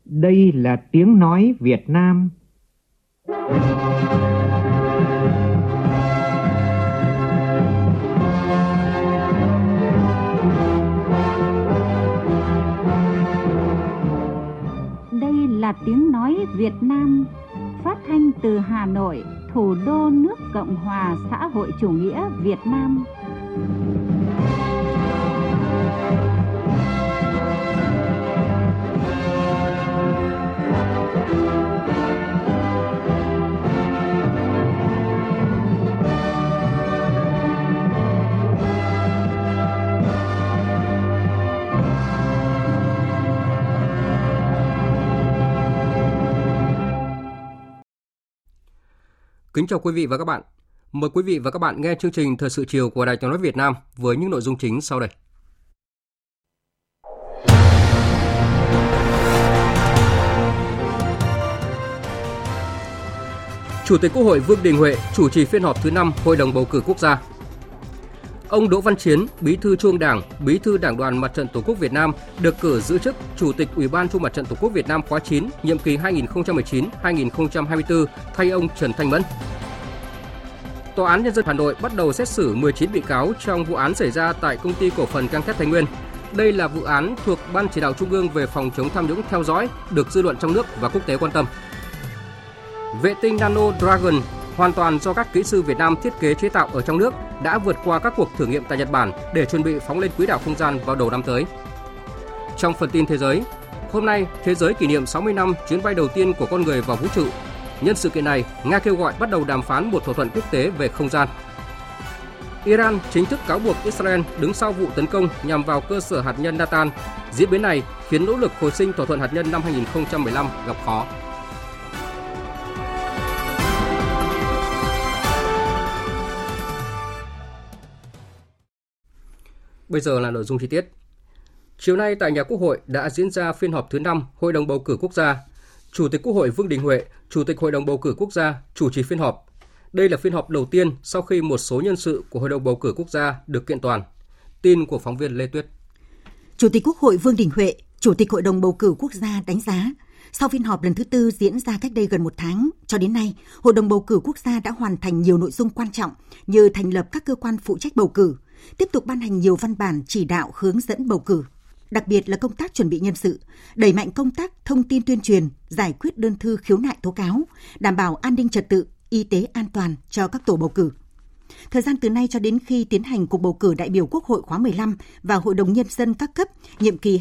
Đây là tiếng nói Việt Nam. Đây là tiếng nói Việt Nam, phát thanh từ Hà Nội, thủ đô nước Cộng hòa xã hội chủ nghĩa Việt Nam. Kính chào quý vị và các bạn. Mời quý vị và các bạn nghe chương trình Thời sự chiều của Đài Tiếng nói Việt Nam với những nội dung chính sau đây. Chủ tịch Quốc hội Vương Đình Huệ chủ trì phiên họp thứ 5 Hội đồng bầu cử quốc gia. Ông Đỗ Văn Chiến, Bí thư Trung ương Đảng, Bí thư Đảng đoàn Mặt trận Tổ quốc Việt Nam được cử giữ chức Chủ tịch Ủy ban Trung ương Mặt trận Tổ quốc Việt Nam khóa 9, nhiệm kỳ 2019-2024 thay ông Trần Thanh Mẫn. Tòa án Nhân dân Hà Nội bắt đầu xét xử 19 bị cáo trong vụ án xảy ra tại Công ty Cổ phần Gang thép Thái Nguyên. Đây là vụ án thuộc Ban Chỉ đạo Trung ương về phòng chống tham nhũng theo dõi, được dư luận trong nước và quốc tế quan tâm. Vệ tinh Nano Dragon hoàn toàn do các kỹ sư Việt Nam thiết kế chế tạo ở trong nước đã vượt qua các cuộc thử nghiệm tại Nhật Bản để chuẩn bị phóng lên quỹ đạo không gian vào đầu năm tới. Trong phần tin thế giới, hôm nay thế giới kỷ niệm 60 năm chuyến bay đầu tiên của con người vào vũ trụ. Nhân sự kiện này, Nga kêu gọi bắt đầu đàm phán một thỏa thuận quốc tế về không gian. Iran chính thức cáo buộc Israel đứng sau vụ tấn công nhằm vào cơ sở hạt nhân Natan. Diễn biến này khiến nỗ lực hồi sinh thỏa thuận hạt nhân năm 2015 gặp khó. Bây giờ là nội dung chi tiết. Chiều nay tại nhà Quốc hội đã diễn ra phiên họp thứ 5 Hội đồng bầu cử quốc gia. Chủ tịch Quốc hội Vương Đình Huệ, Chủ tịch Hội đồng bầu cử quốc gia chủ trì phiên họp. Đây là phiên họp đầu tiên sau khi một số nhân sự của Hội đồng bầu cử quốc gia được kiện toàn. Tin của phóng viên Lê Tuyết. Chủ tịch Quốc hội Vương Đình Huệ, Chủ tịch Hội đồng bầu cử quốc gia đánh giá, sau phiên họp lần thứ 4 diễn ra cách đây gần một tháng, cho đến nay, Hội đồng bầu cử quốc gia đã hoàn thành nhiều nội dung quan trọng như thành lập các cơ quan phụ trách bầu cử, tiếp tục ban hành nhiều văn bản chỉ đạo hướng dẫn bầu cử, đặc biệt là công tác chuẩn bị nhân sự, đẩy mạnh công tác thông tin tuyên truyền, giải quyết đơn thư khiếu nại tố cáo, đảm bảo an ninh trật tự, y tế an toàn cho các tổ bầu cử. Thời gian từ nay cho đến khi tiến hành cuộc bầu cử đại biểu Quốc hội khóa 15 và Hội đồng Nhân dân các cấp nhiệm kỳ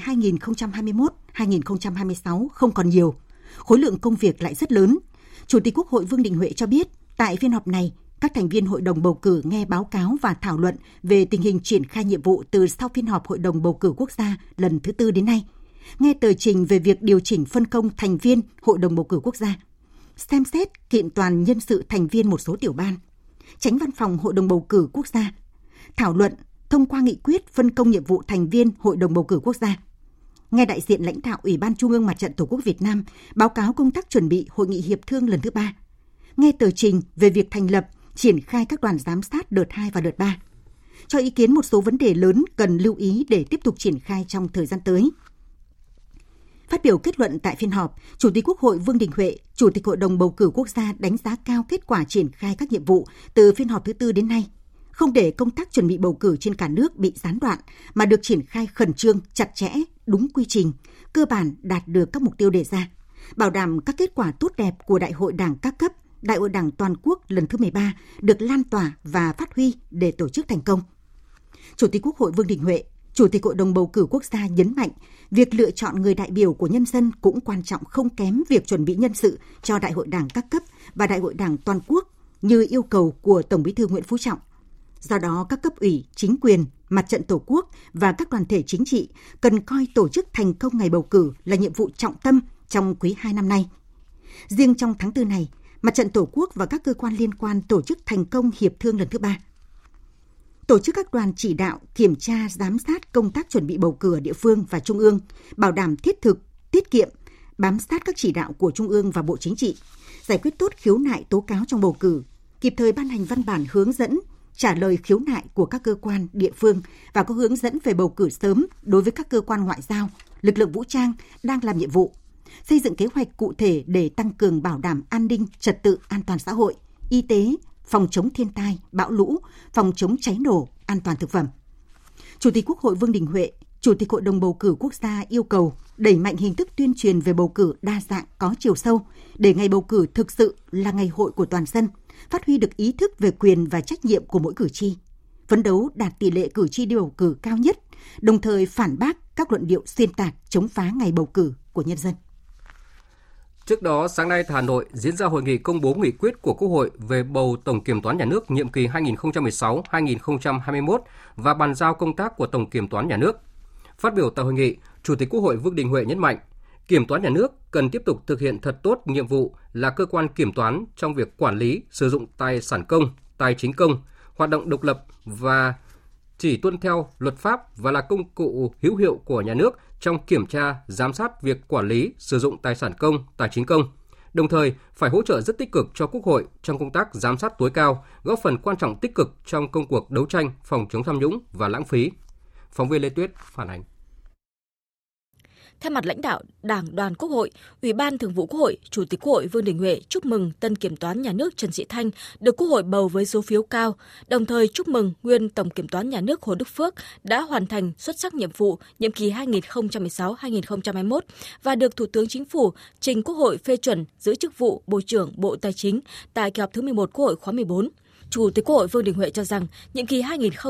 2021-2026 không còn nhiều. Khối lượng công việc lại rất lớn. Chủ tịch Quốc hội Vương Đình Huệ cho biết, tại phiên họp này, các thành viên Hội đồng bầu cử nghe báo cáo và thảo luận về tình hình triển khai nhiệm vụ từ sau phiên họp Hội đồng bầu cử quốc gia lần thứ 4 đến nay, nghe tờ trình về việc điều chỉnh phân công thành viên Hội đồng bầu cử quốc gia, xem xét kiện toàn nhân sự thành viên một số tiểu ban, Chánh văn phòng Hội đồng bầu cử quốc gia, thảo luận thông qua nghị quyết phân công nhiệm vụ thành viên Hội đồng bầu cử quốc gia, nghe đại diện lãnh đạo Ủy ban Trung ương Mặt trận Tổ quốc Việt Nam báo cáo công tác chuẩn bị Hội nghị hiệp thương lần thứ 3, nghe tờ trình về việc thành lập, triển khai các đoàn giám sát đợt 2 và đợt 3, cho ý kiến một số vấn đề lớn cần lưu ý để tiếp tục triển khai trong thời gian tới. Phát biểu kết luận tại phiên họp, Chủ tịch Quốc hội Vương Đình Huệ, Chủ tịch Hội đồng bầu cử quốc gia đánh giá cao kết quả triển khai các nhiệm vụ từ phiên họp thứ 4 đến nay, không để công tác chuẩn bị bầu cử trên cả nước bị gián đoạn mà được triển khai khẩn trương, chặt chẽ, đúng quy trình, cơ bản đạt được các mục tiêu đề ra, bảo đảm các kết quả tốt đẹp của Đại hội Đảng các cấp, Đại hội Đảng toàn quốc lần thứ 13 được lan tỏa và phát huy để tổ chức thành công. Chủ tịch Quốc hội Vương Đình Huệ, Chủ tịch Hội đồng bầu cử quốc gia nhấn mạnh, việc lựa chọn người đại biểu của nhân dân cũng quan trọng không kém việc chuẩn bị nhân sự cho Đại hội Đảng các cấp và Đại hội Đảng toàn quốc như yêu cầu của Tổng Bí thư Nguyễn Phú Trọng. Do đó, các cấp ủy, chính quyền, Mặt trận Tổ quốc và các đoàn thể chính trị cần coi tổ chức thành công ngày bầu cử là nhiệm vụ trọng tâm trong quý 2 năm nay. Riêng trong tháng 4 này, Mặt trận Tổ quốc và các cơ quan liên quan tổ chức thành công hiệp thương lần thứ 3. Tổ chức các đoàn chỉ đạo, kiểm tra, giám sát công tác chuẩn bị bầu cử ở địa phương và Trung ương, bảo đảm thiết thực, tiết kiệm, bám sát các chỉ đạo của Trung ương và Bộ Chính trị, giải quyết tốt khiếu nại tố cáo trong bầu cử, kịp thời ban hành văn bản hướng dẫn, trả lời khiếu nại của các cơ quan, địa phương và có hướng dẫn về bầu cử sớm đối với các cơ quan ngoại giao, lực lượng vũ trang đang làm nhiệm vụ, xây dựng kế hoạch cụ thể để tăng cường bảo đảm an ninh, trật tự, an toàn xã hội, y tế, phòng chống thiên tai, bão lũ, phòng chống cháy nổ, an toàn thực phẩm. Chủ tịch Quốc hội Vương Đình Huệ, Chủ tịch Hội đồng bầu cử quốc gia yêu cầu đẩy mạnh hình thức tuyên truyền về bầu cử đa dạng, có chiều sâu, để ngày bầu cử thực sự là ngày hội của toàn dân, phát huy được ý thức về quyền và trách nhiệm của mỗi cử tri, phấn đấu đạt tỷ lệ cử tri đi bầu cử cao nhất, đồng thời phản bác các luận điệu xuyên tạc, chống phá ngày bầu cử của nhân dân. Trước đó, sáng nay tại Hà Nội diễn ra hội nghị công bố nghị quyết của Quốc hội về bầu Tổng Kiểm toán Nhà nước nhiệm kỳ 2016-2021 và bàn giao công tác của Tổng Kiểm toán Nhà nước. Phát biểu tại hội nghị, Chủ tịch Quốc hội Vương Đình Huệ nhấn mạnh, Kiểm toán Nhà nước cần tiếp tục thực hiện thật tốt nhiệm vụ là cơ quan kiểm toán trong việc quản lý, sử dụng tài sản công, tài chính công, hoạt động độc lập và chỉ tuân theo luật pháp và là công cụ hữu hiệu của nhà nước trong kiểm tra, giám sát việc quản lý, sử dụng tài sản công, tài chính công. Đồng thời, phải hỗ trợ rất tích cực cho Quốc hội trong công tác giám sát tối cao, góp phần quan trọng tích cực trong công cuộc đấu tranh phòng chống tham nhũng và lãng phí. Phóng viên Lê Tuyết phản ánh. Thay mặt lãnh đạo Đảng Đoàn Quốc hội, Ủy ban Thường vụ Quốc hội, Chủ tịch Quốc hội Vương Đình Huệ chúc mừng tân Kiểm toán Nhà nước Trần Sĩ Thanh được Quốc hội bầu với số phiếu cao, đồng thời chúc mừng nguyên Tổng Kiểm toán Nhà nước Hồ Đức Phước đã hoàn thành xuất sắc nhiệm vụ nhiệm kỳ 2016-2021 và được Thủ tướng Chính phủ trình Quốc hội phê chuẩn giữ chức vụ Bộ trưởng Bộ Tài chính tại kỳ họp thứ 11 Quốc hội khóa 14. Chủ tịch Quốc hội Vương Đình Huệ cho rằng, nhiệm kỳ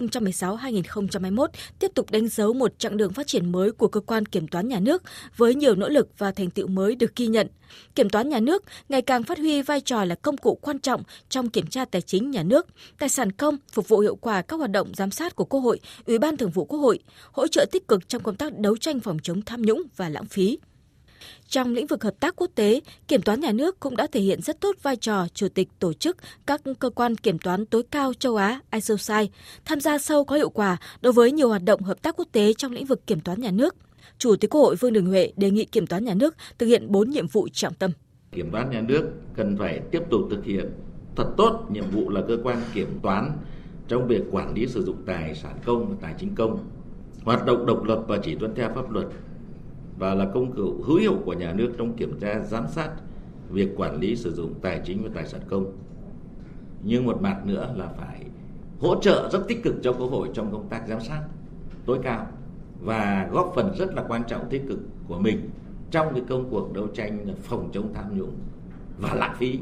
2016-2021 tiếp tục đánh dấu một chặng đường phát triển mới của cơ quan kiểm toán nhà nước với nhiều nỗ lực và thành tựu mới được ghi nhận. Kiểm toán nhà nước ngày càng phát huy vai trò là công cụ quan trọng trong kiểm tra tài chính nhà nước, tài sản công, phục vụ hiệu quả các hoạt động giám sát của Quốc hội, Ủy ban Thường vụ Quốc hội, hỗ trợ tích cực trong công tác đấu tranh phòng chống tham nhũng và lãng phí. Trong lĩnh vực hợp tác quốc tế, Kiểm toán Nhà nước cũng đã thể hiện rất tốt vai trò Chủ tịch tổ chức các cơ quan kiểm toán tối cao châu Á ISOSAI, tham gia sâu có hiệu quả đối với nhiều hoạt động hợp tác quốc tế trong lĩnh vực Kiểm toán Nhà nước. Chủ tịch Quốc hội Vương Đình Huệ đề nghị Kiểm toán Nhà nước thực hiện 4 nhiệm vụ trọng tâm. Kiểm toán Nhà nước cần phải tiếp tục thực hiện thật tốt nhiệm vụ là cơ quan kiểm toán trong việc quản lý sử dụng tài sản công và tài chính công, hoạt động độc lập và chỉ tuân theo pháp luật, và là công cụ hữu hiệu của nhà nước trong kiểm tra, giám sát việc quản lý sử dụng tài chính và tài sản công. Nhưng một mặt nữa là phải hỗ trợ rất tích cực cho Quốc hội trong công tác giám sát tối cao và góp phần rất là quan trọng tích cực của mình trong cái công cuộc đấu tranh phòng chống tham nhũng và lãng phí.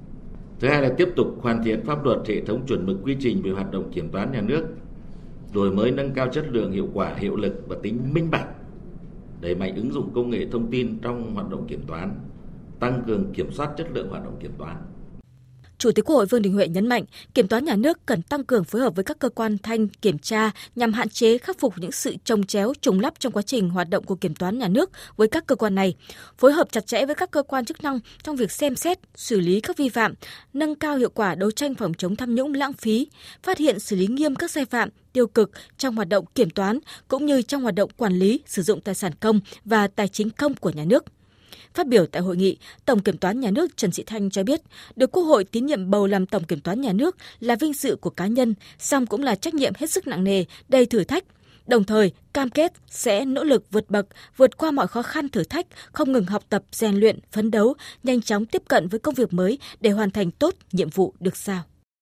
Thứ hai là tiếp tục hoàn thiện pháp luật, hệ thống chuẩn mực quy trình về hoạt động kiểm toán nhà nước, đổi mới nâng cao chất lượng, hiệu quả, hiệu lực và tính minh bạch, đẩy mạnh ứng dụng công nghệ thông tin trong hoạt động kiểm toán, tăng cường kiểm soát chất lượng hoạt động kiểm toán. Chủ tịch Quốc hội Vương Đình Huệ nhấn mạnh, Kiểm toán Nhà nước cần tăng cường phối hợp với các cơ quan thanh kiểm tra nhằm hạn chế, khắc phục những sự chồng chéo, trùng lắp trong quá trình hoạt động của Kiểm toán Nhà nước với các cơ quan này, phối hợp chặt chẽ với các cơ quan chức năng trong việc xem xét, xử lý các vi phạm, nâng cao hiệu quả đấu tranh phòng chống tham nhũng lãng phí, phát hiện xử lý nghiêm các sai phạm, tiêu cực trong hoạt động kiểm toán cũng như trong hoạt động quản lý sử dụng tài sản công và tài chính công của nhà nước. Phát biểu tại hội nghị, Tổng Kiểm toán Nhà nước Trần Sĩ Thanh cho biết, được Quốc hội tín nhiệm bầu làm Tổng Kiểm toán Nhà nước là vinh dự của cá nhân, song cũng là trách nhiệm hết sức nặng nề, đầy thử thách. Đồng thời, cam kết sẽ nỗ lực vượt bậc, vượt qua mọi khó khăn thử thách, không ngừng học tập, rèn luyện, phấn đấu, nhanh chóng tiếp cận với công việc mới để hoàn thành tốt nhiệm vụ được giao.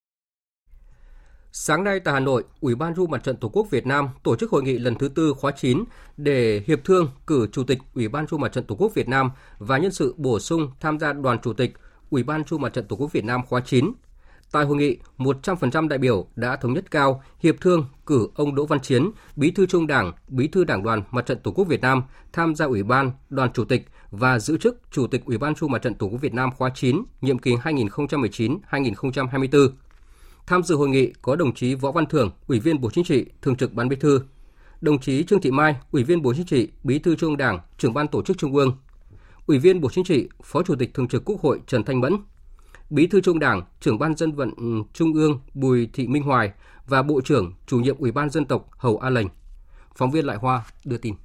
Sáng nay tại Hà Nội, Ủy ban Trung ương Mặt trận Tổ quốc Việt Nam tổ chức hội nghị lần thứ 4 khóa 9 để hiệp thương cử Chủ tịch Ủy ban Trung ương Mặt trận Tổ quốc Việt Nam và nhân sự bổ sung tham gia đoàn Chủ tịch Ủy ban Trung ương Mặt trận Tổ quốc Việt Nam khóa 9. Tại hội nghị, 100% đại biểu đã thống nhất cao hiệp thương cử ông Đỗ Văn Chiến, Bí thư Trung ương Đảng, Bí thư Đảng đoàn Mặt trận Tổ quốc Việt Nam tham gia Ủy ban, đoàn Chủ tịch và giữ chức Chủ tịch Ủy ban Trung ương Mặt trận Tổ quốc Việt Nam khóa 9, nhiệm kỳ 2019-2024. Tham dự hội nghị có đồng chí Võ Văn Thưởng, Ủy viên Bộ Chính trị, Thường trực Ban Bí thư, đồng chí Trương Thị Mai, Ủy viên Bộ Chính trị, Bí thư Trung ương Đảng, Trưởng ban Tổ chức Trung ương, Ủy viên Bộ Chính trị, Phó Chủ tịch Thường trực Quốc hội Trần Thanh Mẫn, Bí thư Trung ương Đảng, Trưởng ban Dân vận Trung ương Bùi Thị Minh Hoài và Bộ trưởng Chủ nhiệm Ủy ban Dân tộc Hầu A Lệnh. Phóng viên Lại Hoa đưa tin.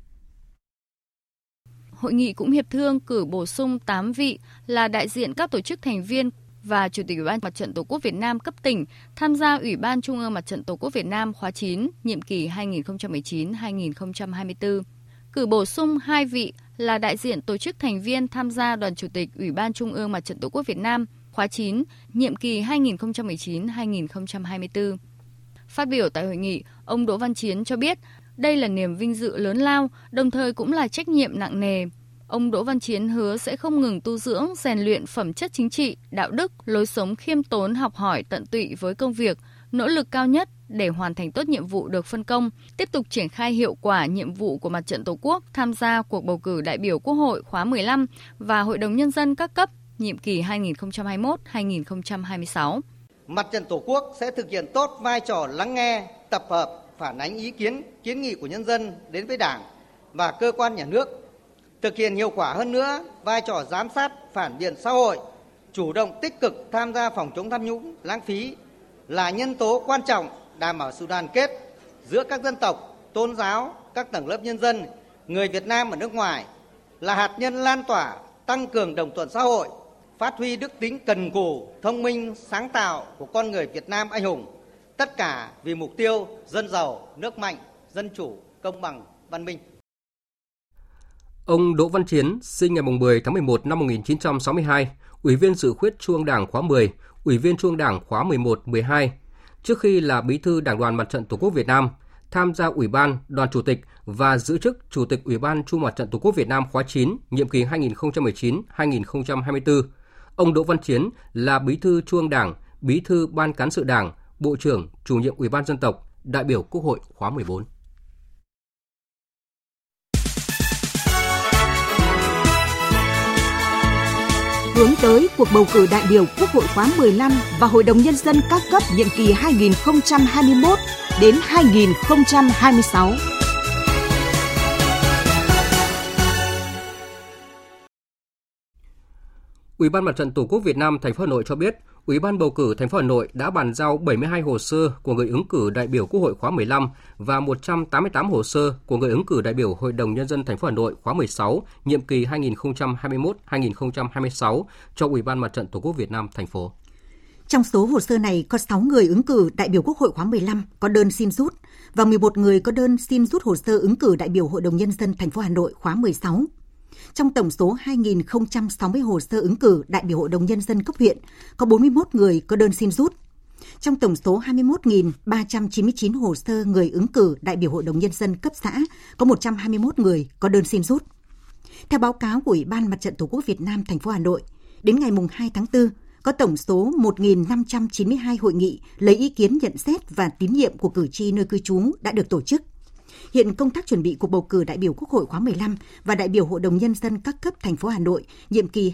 Hội nghị cũng hiệp thương cử bổ sung 8 vị là đại diện các tổ chức thành viên và Chủ tịch Ủy ban Mặt trận Tổ quốc Việt Nam cấp tỉnh tham gia Ủy ban Trung ương Mặt trận Tổ quốc Việt Nam khóa 9, nhiệm kỳ 2019-2024. cử bổ sung 2 vị là đại diện tổ chức thành viên tham gia Đoàn Chủ tịch Ủy ban Trung ương Mặt trận Tổ quốc Việt Nam khóa 9, nhiệm kỳ 2019-2024. Phát biểu tại hội nghị, ông Đỗ Văn Chiến cho biết đây là niềm vinh dự lớn lao, đồng thời cũng là trách nhiệm nặng nề. Ông Đỗ Văn Chiến hứa sẽ không ngừng tu dưỡng, rèn luyện phẩm chất chính trị, đạo đức, lối sống khiêm tốn, học hỏi tận tụy với công việc, nỗ lực cao nhất để hoàn thành tốt nhiệm vụ được phân công, tiếp tục triển khai hiệu quả nhiệm vụ của Mặt trận Tổ quốc tham gia cuộc bầu cử đại biểu Quốc hội khóa 15 và Hội đồng Nhân dân các cấp nhiệm kỳ 2021-2026. Mặt trận Tổ quốc sẽ thực hiện tốt vai trò lắng nghe, tập hợp, phản ánh ý kiến, kiến nghị của nhân dân đến với Đảng và cơ quan nhà nước, thực hiện hiệu quả hơn nữa vai trò giám sát, phản biện xã hội, chủ động tích cực tham gia phòng chống tham nhũng, lãng phí là nhân tố quan trọng đảm bảo sự đoàn kết giữa các dân tộc, tôn giáo, các tầng lớp nhân dân, người Việt Nam ở nước ngoài, là hạt nhân lan tỏa, tăng cường đồng thuận xã hội, phát huy đức tính cần cù, thông minh, sáng tạo của con người Việt Nam anh hùng, tất cả vì mục tiêu dân giàu, nước mạnh, dân chủ, công bằng, văn minh. Ông Đỗ Văn Chiến sinh ngày 10 tháng 11 năm 1962, Ủy viên Dự khuyết Trung ương Đảng khóa 10, Ủy viên Trung ương Đảng khóa 11, 12. Trước khi là Bí thư Đảng đoàn Mặt trận Tổ quốc Việt Nam, tham gia Ủy ban, Đoàn Chủ tịch và giữ chức Chủ tịch Ủy ban Trung Mặt trận Tổ quốc Việt Nam khóa 9, nhiệm kỳ 2019-2024. Ông Đỗ Văn Chiến là Bí thư Trung ương Đảng, Bí thư Ban Cán sự Đảng, Bộ trưởng, Chủ nhiệm Ủy ban Dân tộc, đại biểu Quốc hội khóa 14. Hướng tới cuộc bầu cử đại biểu Quốc hội khóa 15 và Hội đồng Nhân dân các cấp nhiệm kỳ 2021 đến 2026. Ủy ban Mặt trận Tổ quốc Việt Nam thành phố Hà Nội cho biết, Ủy ban bầu cử thành phố Hà Nội đã bàn giao 72 hồ sơ của người ứng cử đại biểu Quốc hội khóa 15 và 188 hồ sơ của người ứng cử đại biểu Hội đồng Nhân dân thành phố Hà Nội khóa 16, nhiệm kỳ 2021-2026 cho Ủy ban Mặt trận Tổ quốc Việt Nam thành phố. Trong số hồ sơ này có 6 người ứng cử đại biểu Quốc hội khóa 15 có đơn xin rút và 11 người có đơn xin rút hồ sơ ứng cử đại biểu Hội đồng Nhân dân thành phố Hà Nội khóa 16. Trong tổng số 2.060 hồ sơ ứng cử đại biểu Hội đồng Nhân dân cấp huyện, có 41 người có đơn xin rút. Trong tổng số 21.399 hồ sơ người ứng cử đại biểu Hội đồng Nhân dân cấp xã, có 121 người có đơn xin rút. Theo báo cáo của Ủy ban Mặt trận Tổ quốc Việt Nam thành phố Hà Nội, đến ngày 2 tháng 4, có tổng số 1.592 hội nghị lấy ý kiến nhận xét và tín nhiệm của cử tri nơi cư trú đã được tổ chức. Hiện công tác chuẩn bị cuộc bầu cử đại biểu Quốc hội khóa 15 và đại biểu Hội đồng Nhân dân các cấp thành phố Hà Nội nhiệm kỳ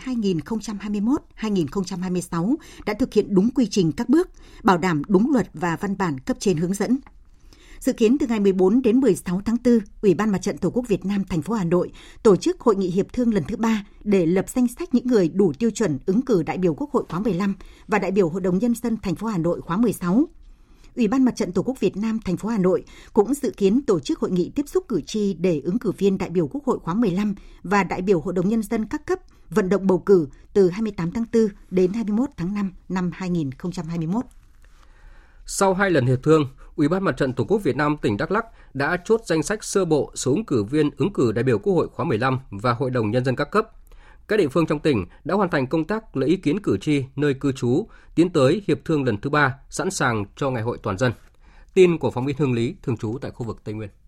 2021-2026 đã thực hiện đúng quy trình các bước, bảo đảm đúng luật và văn bản cấp trên hướng dẫn. Dự kiến từ ngày 14 đến 16 tháng 4, Ủy ban Mặt trận Tổ quốc Việt Nam thành phố Hà Nội tổ chức hội nghị hiệp thương lần thứ 3 để lập danh sách những người đủ tiêu chuẩn ứng cử đại biểu Quốc hội khóa 15 và đại biểu Hội đồng Nhân dân thành phố Hà Nội khóa 16. Ủy ban Mặt trận Tổ quốc Việt Nam thành phố Hà Nội cũng dự kiến tổ chức hội nghị tiếp xúc cử tri để ứng cử viên đại biểu Quốc hội khóa 15 và đại biểu Hội đồng Nhân dân các cấp vận động bầu cử từ 28 tháng 4 đến 21 tháng 5 năm 2021. Sau 2 lần hiệp thương, Ủy ban Mặt trận Tổ quốc Việt Nam tỉnh Đắk Lắk đã chốt danh sách sơ bộ số ứng cử viên ứng cử đại biểu Quốc hội khóa 15 và Hội đồng Nhân dân các cấp. Các địa phương trong tỉnh đã hoàn thành công tác lấy ý kiến cử tri nơi cư trú, tiến tới hiệp thương lần thứ 3, sẵn sàng cho Ngày hội toàn dân. Tin của phóng viên Hương Lý, thường trú tại khu vực Tây Nguyên.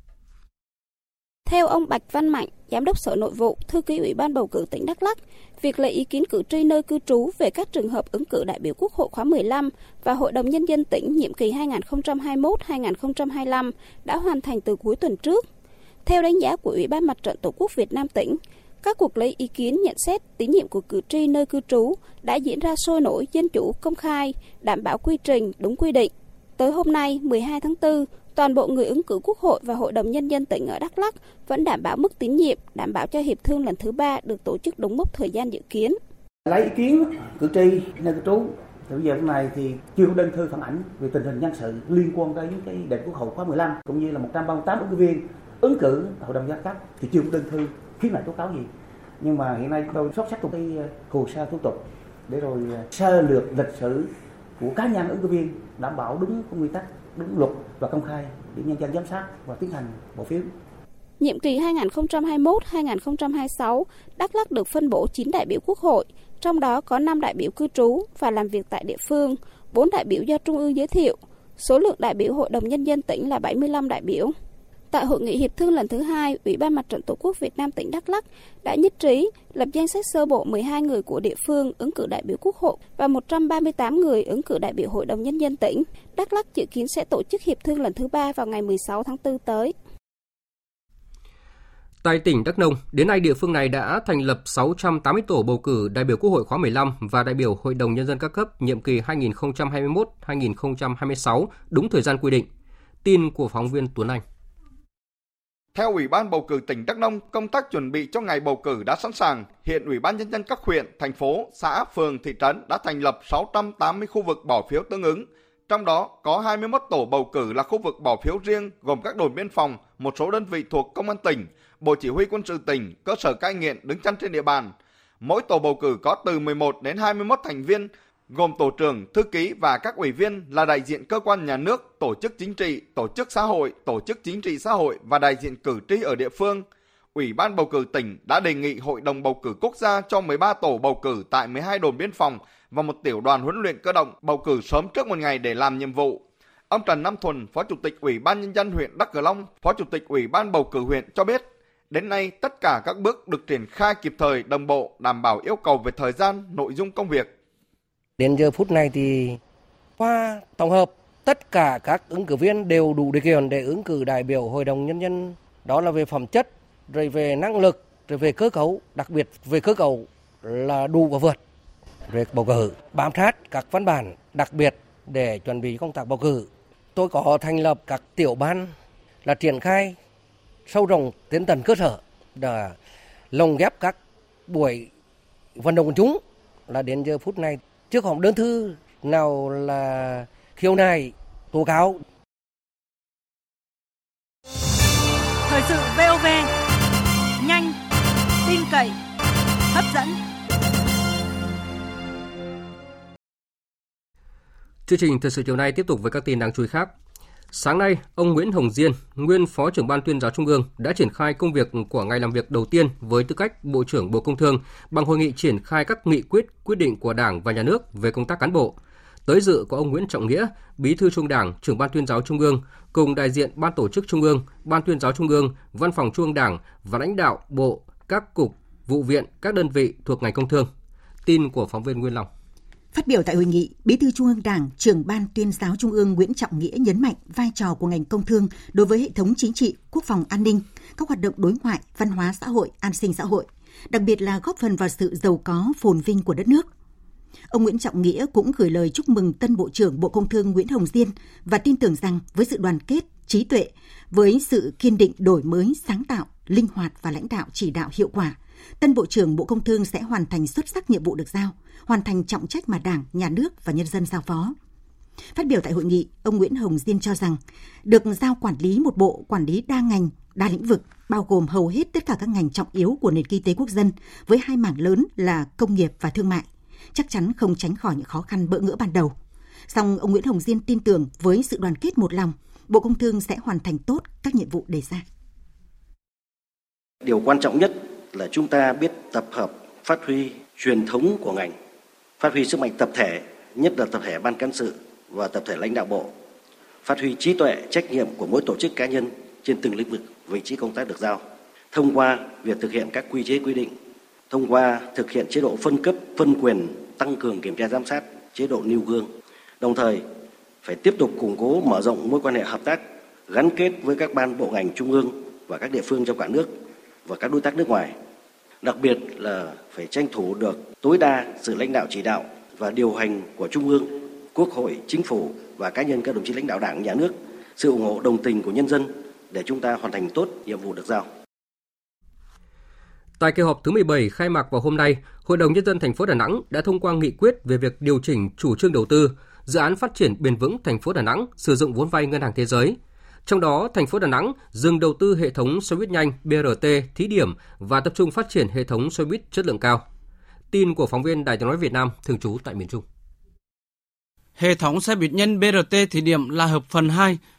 Theo ông Bạch Văn Mạnh, Giám đốc Sở Nội vụ, Thư ký Ủy ban bầu cử tỉnh Đắk Lắk, việc lấy ý kiến cử tri nơi cư trú về các trường hợp ứng cử đại biểu Quốc hội khóa 15 và Hội đồng Nhân dân tỉnh nhiệm kỳ 2021-2025 đã hoàn thành từ cuối tuần trước. Theo đánh giá của Ủy ban Mặt trận Tổ quốc Việt Nam tỉnh, các cuộc lấy ý kiến nhận xét tín nhiệm của cử tri nơi cư trú đã diễn ra sôi nổi, dân chủ, công khai, đảm bảo quy trình đúng quy định. Tới hôm nay, 12 tháng 4, toàn bộ người ứng cử Quốc hội và Hội đồng Nhân dân tỉnh ở Đắk Lắk vẫn đảm bảo mức tín nhiệm, đảm bảo cho hiệp thương lần thứ 3 được tổ chức đúng mốc thời gian dự kiến. Lấy ý kiến cử tri nơi cư trú, thì bây giờ hôm nay thì chưa có đơn thư phản ánh về tình hình nhân sự liên quan đến cái đại biểu Quốc hội khóa 15 cũng như là 138 ứng cử viên ứng cử Hội đồng Nhân dân cấp thì chưa có đơn thư khiếu nại tố cáo gì. Nhưng mà hiện nay tôi sắp xếp một cái hồ sơ thủ tục để rồi sơ lược lịch sử của cá nhân ứng cử viên đảm bảo đúng quy tắc, đúng luật và công khai để nhân dân giám sát và tiến hành bỏ phiếu. Nhiệm kỳ 2021-2026, Đắk Lắk được phân bổ 9 đại biểu Quốc hội, trong đó có 5 đại biểu cư trú và làm việc tại địa phương, 4 đại biểu do Trung ương giới thiệu. Số lượng đại biểu Hội đồng Nhân dân tỉnh là 75 đại biểu. Tại hội nghị hiệp thương lần thứ 2, Ủy ban Mặt trận Tổ quốc Việt Nam tỉnh Đắk Lắk đã nhất trí lập danh sách sơ bộ 12 người của địa phương ứng cử đại biểu Quốc hội và 138 người ứng cử đại biểu Hội đồng Nhân dân tỉnh. Đắk Lắk dự kiến sẽ tổ chức hiệp thương lần thứ 3 vào ngày 16 tháng 4 tới. Tại tỉnh Đắk Nông, đến nay địa phương này đã thành lập 680 tổ bầu cử đại biểu Quốc hội khóa 15 và đại biểu Hội đồng Nhân dân các cấp nhiệm kỳ 2021-2026 đúng thời gian quy định. Tin của phóng viên Tuấn Anh. Theo Ủy ban bầu cử tỉnh Đắk Nông, công tác chuẩn bị cho ngày bầu cử đã sẵn sàng. Hiện Ủy ban Nhân dân các huyện, thành phố, xã, phường, thị trấn đã thành lập 680 khu vực bỏ phiếu tương ứng. Trong đó có 21 tổ bầu cử là khu vực bỏ phiếu riêng gồm các đồn biên phòng, một số đơn vị thuộc Công an tỉnh, Bộ Chỉ huy Quân sự tỉnh, cơ sở cai nghiện đứng chân trên địa bàn. Mỗi tổ bầu cử có từ 11 đến 21 thành viên, gồm tổ trưởng, thư ký và các ủy viên là đại diện cơ quan nhà nước, tổ chức chính trị, tổ chức xã hội, tổ chức chính trị xã hội và đại diện cử tri ở địa phương. Ủy ban bầu cử tỉnh đã đề nghị Hội đồng bầu cử quốc gia cho 13 tổ bầu cử tại 12 đồn biên phòng và một tiểu đoàn huấn luyện cơ động bầu cử sớm trước một ngày để làm nhiệm vụ. Ông Trần Nam Thuần, Phó Chủ tịch Ủy ban Nhân dân huyện Đắk Cờ Long, Phó Chủ tịch Ủy ban bầu cử huyện cho biết, đến nay tất cả các bước được triển khai kịp thời, đồng bộ, đảm bảo yêu cầu về thời gian, nội dung công việc. Đến giờ phút này thì qua tổng hợp, tất cả các ứng cử viên đều đủ điều kiện để ứng cử đại biểu Hội đồng Nhân dân, đó là về phẩm chất, rồi về năng lực, rồi về cơ cấu, đặc biệt về cơ cấu là đủ và vượt. Về bầu cử, bám sát các văn bản đặc biệt để chuẩn bị công tác bầu cử. Tôi có thành lập các tiểu ban là triển khai sâu rộng đến tận cơ sở để lồng ghép các buổi vận động quần chúng. Là đến giờ phút này chưa có đơn thư nào là khiếu nại tố cáo. Thời sự VOV, nhanh, tin cậy, hấp dẫn. Chương trình thời sự chiều nay tiếp tục với các tin đáng chú ý khác. Sáng nay, ông Nguyễn Hồng Diên, nguyên Phó trưởng Ban Tuyên giáo Trung ương đã triển khai công việc của ngày làm việc đầu tiên với tư cách Bộ trưởng Bộ Công Thương bằng hội nghị triển khai các nghị quyết, quyết định của Đảng và Nhà nước về công tác cán bộ. Tới dự có ông Nguyễn Trọng Nghĩa, Bí thư Trung ương Đảng, trưởng Ban Tuyên giáo Trung ương, cùng đại diện Ban Tổ chức Trung ương, Ban Tuyên giáo Trung ương, Văn phòng Trung ương Đảng và lãnh đạo Bộ, các cục, vụ viện, các đơn vị thuộc ngành công thương. Tin của phóng viên Nguyên Long. Phát biểu tại hội nghị, Bí thư Trung ương Đảng, trưởng Ban Tuyên giáo Trung ương Nguyễn Trọng Nghĩa nhấn mạnh vai trò của ngành công thương đối với hệ thống chính trị, quốc phòng an ninh, các hoạt động đối ngoại, văn hóa xã hội, an sinh xã hội, đặc biệt là góp phần vào sự giàu có, phồn vinh của đất nước. Ông Nguyễn Trọng Nghĩa cũng gửi lời chúc mừng tân Bộ trưởng Bộ Công Thương Nguyễn Hồng Diên và tin tưởng rằng với sự đoàn kết, trí tuệ, với sự kiên định đổi mới, sáng tạo, linh hoạt và lãnh đạo chỉ đạo hiệu quả, tân Bộ trưởng Bộ Công Thương sẽ hoàn thành xuất sắc nhiệm vụ được giao, hoàn thành trọng trách mà Đảng, Nhà nước và nhân dân giao phó. Phát biểu tại hội nghị, ông Nguyễn Hồng Diên cho rằng được giao quản lý một bộ quản lý đa ngành, đa lĩnh vực, bao gồm hầu hết tất cả các ngành trọng yếu của nền kinh tế quốc dân với hai mảng lớn là công nghiệp và thương mại, chắc chắn không tránh khỏi những khó khăn bỡ ngỡ ban đầu. Song ông Nguyễn Hồng Diên tin tưởng với sự đoàn kết một lòng, Bộ Công Thương sẽ hoàn thành tốt các nhiệm vụ đề ra. Điều quan trọng nhất là chúng ta biết tập hợp, phát huy truyền thống của ngành, phát huy sức mạnh tập thể, nhất là tập thể ban cán sự và tập thể lãnh đạo bộ, phát huy trí tuệ, trách nhiệm của mỗi tổ chức cá nhân trên từng lĩnh vực, vị trí công tác được giao. Thông qua việc thực hiện các quy chế quy định, thông qua thực hiện chế độ phân cấp, phân quyền, tăng cường kiểm tra giám sát, chế độ nêu gương. Đồng thời, phải tiếp tục củng cố mở rộng mối quan hệ hợp tác, gắn kết với các ban bộ ngành trung ương và các địa phương trong cả nước và các đối tác nước ngoài. Đặc biệt là phải tranh thủ được tối đa sự lãnh đạo chỉ đạo và điều hành của Trung ương, Quốc hội, Chính phủ và cá nhân các đồng chí lãnh đạo Đảng, Nhà nước, sự ủng hộ đồng tình của nhân dân để chúng ta hoàn thành tốt nhiệm vụ được giao. Tại kỳ họp thứ 17 khai mạc vào hôm nay, Hội đồng Nhân dân thành phố Đà Nẵng đã thông qua nghị quyết về việc điều chỉnh chủ trương đầu tư, dự án phát triển bền vững thành phố Đà Nẵng sử dụng vốn vay Ngân hàng Thế giới. Trong đó, thành phố Đà Nẵng dừng đầu tư hệ thống xe buýt nhanh BRT thí điểm và tập trung phát triển hệ thống xe buýt chất lượng cao. Tin của phóng viên Đài Tiếng nói Việt Nam thường trú tại miền Trung. Hệ thống xe buýt nhanh BRT thí điểm là hợp phần 2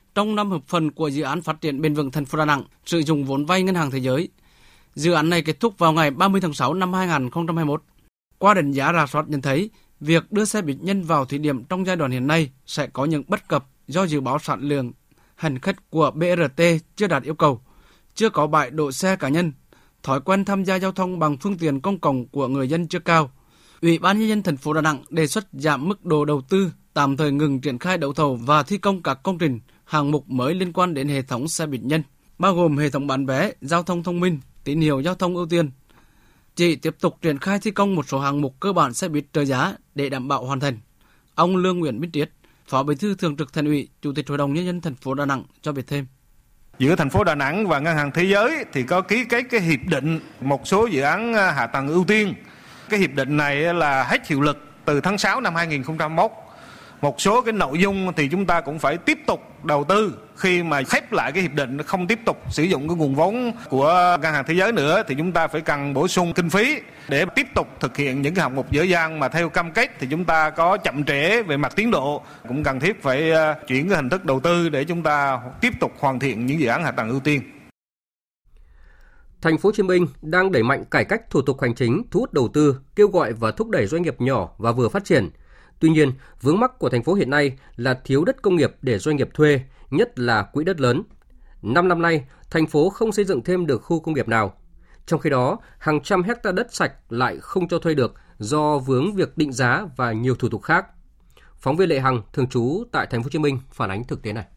trong năm hợp phần của dự án phát triển bền vững thành phố Đà Nẵng sử dụng vốn vay Ngân hàng Thế giới. Dự án này kết thúc vào ngày 30 tháng 6 năm 2021. Qua đánh giá rà soát nhận thấy, việc đưa xe buýt nhân vào thí điểm trong giai đoạn hiện nay sẽ có những bất cập do dự báo sản lượng hành khách của BRT chưa đạt yêu cầu, chưa có bãi đỗ xe cá nhân, thói quen tham gia giao thông bằng phương tiện công cộng của người dân chưa cao. Ủy ban nhân dân thành phố Đà Nẵng đề xuất giảm mức độ đầu tư, tạm thời ngừng triển khai đấu thầu và thi công các công trình, hạng mục mới liên quan đến hệ thống xe buýt nhân, bao gồm hệ thống bán vé, giao thông thông minh, tín hiệu giao thông ưu tiên. Chỉ tiếp tục triển khai thi công một số hạng mục cơ bản xe buýt trợ giá để đảm bảo hoàn thành. Ông Lương Nguyễn Minh Triết, Phó Bí thư Thường trực Thành ủy, Chủ tịch Hội đồng Nhân dân thành phố Đà Nẵng cho biết thêm. Giữa thành phố Đà Nẵng và Ngân hàng Thế giới thì có ký kết cái hiệp định một số dự án hạ tầng ưu tiên. Cái hiệp định này là hết hiệu lực từ tháng 6 năm 2021. Một số cái nội dung thì chúng ta cũng phải tiếp tục đầu tư khi mà khép lại cái hiệp định, không tiếp tục sử dụng cái nguồn vốn của Ngân hàng Thế giới nữa thì chúng ta phải cần bổ sung kinh phí để tiếp tục thực hiện những cái hạng mục dở dang mà theo cam kết thì chúng ta có chậm trễ về mặt tiến độ, cũng cần thiết phải chuyển cái hình thức đầu tư để chúng ta tiếp tục hoàn thiện những dự án hạ tầng ưu tiên. Thành phố Hồ Chí Minh đang đẩy mạnh cải cách thủ tục hành chính, thu hút đầu tư, kêu gọi và thúc đẩy doanh nghiệp nhỏ và vừa phát triển. Tuy nhiên, vướng mắc của thành phố hiện nay là thiếu đất công nghiệp để doanh nghiệp thuê, nhất là quỹ đất lớn. 5 năm nay, thành phố không xây dựng thêm được khu công nghiệp nào. Trong khi đó, hàng trăm hectare đất sạch lại không cho thuê được do vướng việc định giá và nhiều thủ tục khác. Phóng viên Lệ Hằng, thường trú tại Thành phố Hồ Chí Minh phản ánh thực tế này.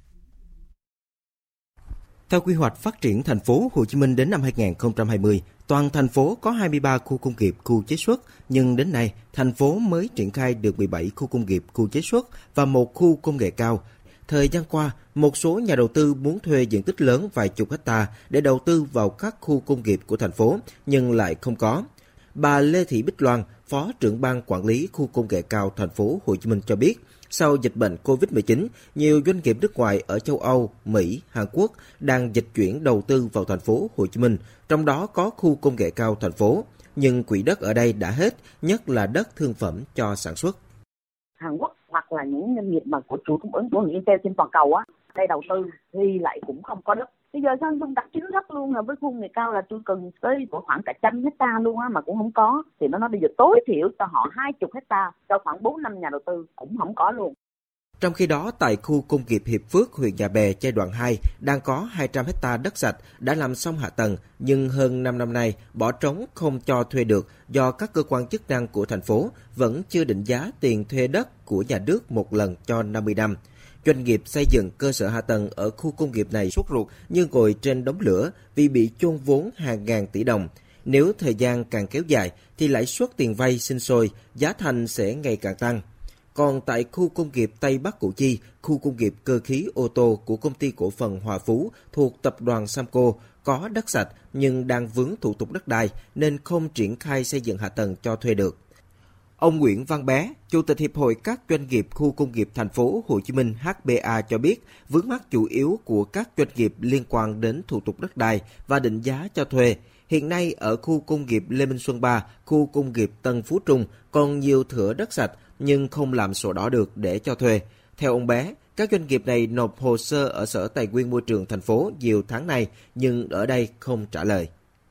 Theo quy hoạch phát triển thành phố Hồ Chí Minh đến năm 2020, toàn thành phố có 23 khu công nghiệp, khu chế xuất, nhưng đến nay thành phố mới triển khai được 17 khu công nghiệp, khu chế xuất và một khu công nghệ cao. Thời gian qua, một số nhà đầu tư muốn thuê diện tích lớn vài chục hectare để đầu tư vào các khu công nghiệp của thành phố, nhưng lại không có. Bà Lê Thị Bích Loan, Phó trưởng ban quản lý khu công nghệ cao thành phố Hồ Chí Minh cho biết, sau dịch bệnh COVID-19, nhiều doanh nghiệp nước ngoài ở châu Âu, Mỹ, Hàn Quốc đang dịch chuyển đầu tư vào thành phố Hồ Chí Minh, trong đó có khu công nghệ cao thành phố. Nhưng quỹ đất ở đây đã hết, nhất là đất thương phẩm cho sản xuất. Hàn Quốc hoặc là những doanh nghiệp mà của chuỗi cung ứng của Intel trên toàn cầu á, đây đầu tư thì lại cũng không có đất. Bây giờ sao tôi đặt chính thức luôn là với khu công nghệ cao là tôi cần tới khoảng cả 100 hectare luôn á mà cũng không có. Thì nó nói bây giờ tối thiểu cho họ 20 hectare, cho khoảng 4-5 nhà đầu tư cũng không có luôn. Trong khi đó, tại khu công nghiệp Hiệp Phước, huyện Nhà Bè, giai đoạn 2, đang có 200 hectare đất sạch đã làm xong hạ tầng, nhưng hơn 5 năm nay bỏ trống không cho thuê được do các cơ quan chức năng của thành phố vẫn chưa định giá tiền thuê đất của nhà nước một lần cho 50 năm. Doanh nghiệp xây dựng cơ sở hạ tầng ở khu công nghiệp này sốt ruột như ngồi trên đống lửa vì bị chôn vốn hàng ngàn tỷ đồng. Nếu thời gian càng kéo dài thì lãi suất tiền vay sinh sôi, giá thành sẽ ngày càng tăng. Còn tại khu công nghiệp Tây Bắc Củ Chi, khu công nghiệp cơ khí ô tô của công ty cổ phần Hòa Phú thuộc tập đoàn Samco có đất sạch nhưng đang vướng thủ tục đất đai nên không triển khai xây dựng hạ tầng cho thuê được. Ông Nguyễn Văn Bé, Chủ tịch Hiệp hội các doanh nghiệp khu công nghiệp thành phố Hồ Chí Minh HBA cho biết, vướng mắc chủ yếu của các doanh nghiệp liên quan đến thủ tục đất đai và định giá cho thuê. Hiện nay ở khu công nghiệp Lê Minh Xuân 3, khu công nghiệp Tân Phú Trung còn nhiều thửa đất sạch nhưng không làm sổ đỏ được để cho thuê. Theo ông Bé, các doanh nghiệp này nộp hồ sơ ở Sở Tài nguyên Môi trường thành phố nhiều tháng nay nhưng ở đây không trả lời.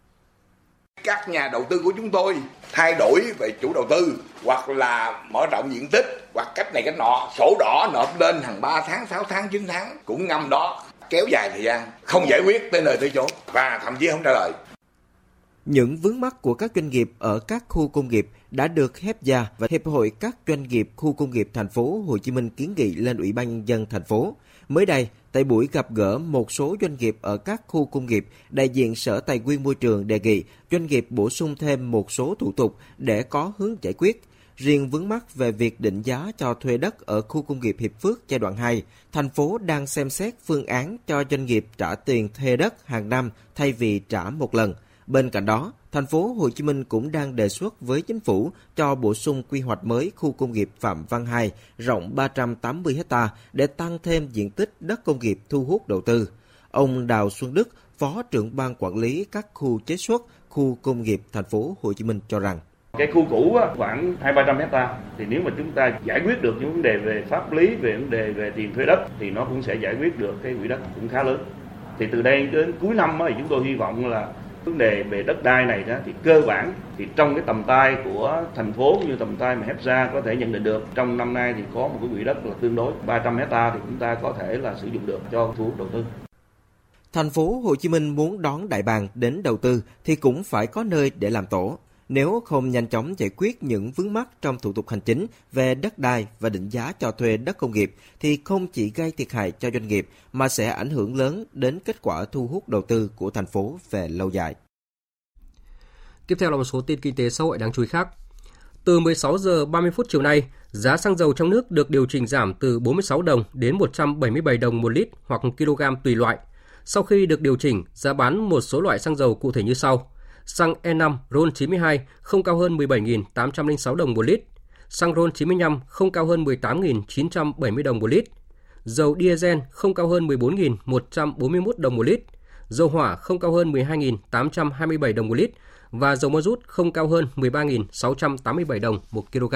Các nhà đầu tư của chúng tôi thay đổi về chủ đầu tư hoặc là mở rộng diện tích hoặc cách này cách nọ, sổ đỏ nộp lên hàng 3 tháng, 6 tháng, 9 tháng cũng ngâm đó, kéo dài thời gian, không giải quyết tới nơi tới chốn và thậm chí không trả lời. Những vướng mắc của các doanh nghiệp ở các khu công nghiệp đã được HEPZA và Hiệp hội các doanh nghiệp khu công nghiệp thành phố Hồ Chí Minh kiến nghị lên Ủy ban Nhân dân thành phố. Mới đây, tại buổi gặp gỡ một số doanh nghiệp ở các khu công nghiệp, đại diện Sở Tài nguyên Môi trường đề nghị doanh nghiệp bổ sung thêm một số thủ tục để có hướng giải quyết. Riêng vướng mắc về việc định giá cho thuê đất ở khu công nghiệp Hiệp Phước giai đoạn 2, thành phố đang xem xét phương án cho doanh nghiệp trả tiền thuê đất hàng năm thay vì trả một lần. Bên cạnh đó, thành phố Hồ Chí Minh cũng đang đề xuất với chính phủ cho bổ sung quy hoạch mới khu công nghiệp Phạm Văn Hai rộng 380 ha để tăng thêm diện tích đất công nghiệp thu hút đầu tư. Ông Đào Xuân Đức, Phó trưởng ban quản lý các khu chế xuất, khu công nghiệp thành phố Hồ Chí Minh cho rằng Cái khu cũ khoảng 200-300 hecta thì nếu mà chúng ta giải quyết được những vấn đề về pháp lý, về vấn đề về tiền thuê đất thì nó cũng sẽ giải quyết được cái quỹ đất cũng khá lớn. Thì từ đây đến cuối năm thì chúng tôi hy vọng là vấn đề về đất đai này đó thì cơ bản thì trong cái tầm tay của thành phố cũng như tầm tay mà HEPSA có thể nhận định được trong năm nay thì có một cái quỹ đất là tương đối 300 hecta thì chúng ta có thể là sử dụng được cho thu hút đầu tư. Thành phố Hồ Chí Minh muốn đón đại bàng đến đầu tư thì cũng phải có nơi để làm tổ. Nếu không nhanh chóng giải quyết những vướng mắc trong thủ tục hành chính về đất đai và định giá cho thuê đất công nghiệp thì không chỉ gây thiệt hại cho doanh nghiệp mà sẽ ảnh hưởng lớn đến kết quả thu hút đầu tư của thành phố về lâu dài. Tiếp theo là một số tin kinh tế xã hội đáng chú ý khác. Từ 16 giờ 30 phút chiều nay, giá xăng dầu trong nước được điều chỉnh giảm từ 46 đồng đến 177 đồng một lít hoặc kg tùy loại. Sau khi được điều chỉnh, giá bán một số loại xăng dầu cụ thể như sau. Xăng E5 RON92 không cao hơn 17.806 đồng một lít. Xăng RON95 không cao hơn 18.970 đồng một lít. Dầu diesel không cao hơn 14.141 đồng một lít. Dầu hỏa không cao hơn 12.827 đồng một lít. Và dầu ma rút không cao hơn 13.687 đồng một kg.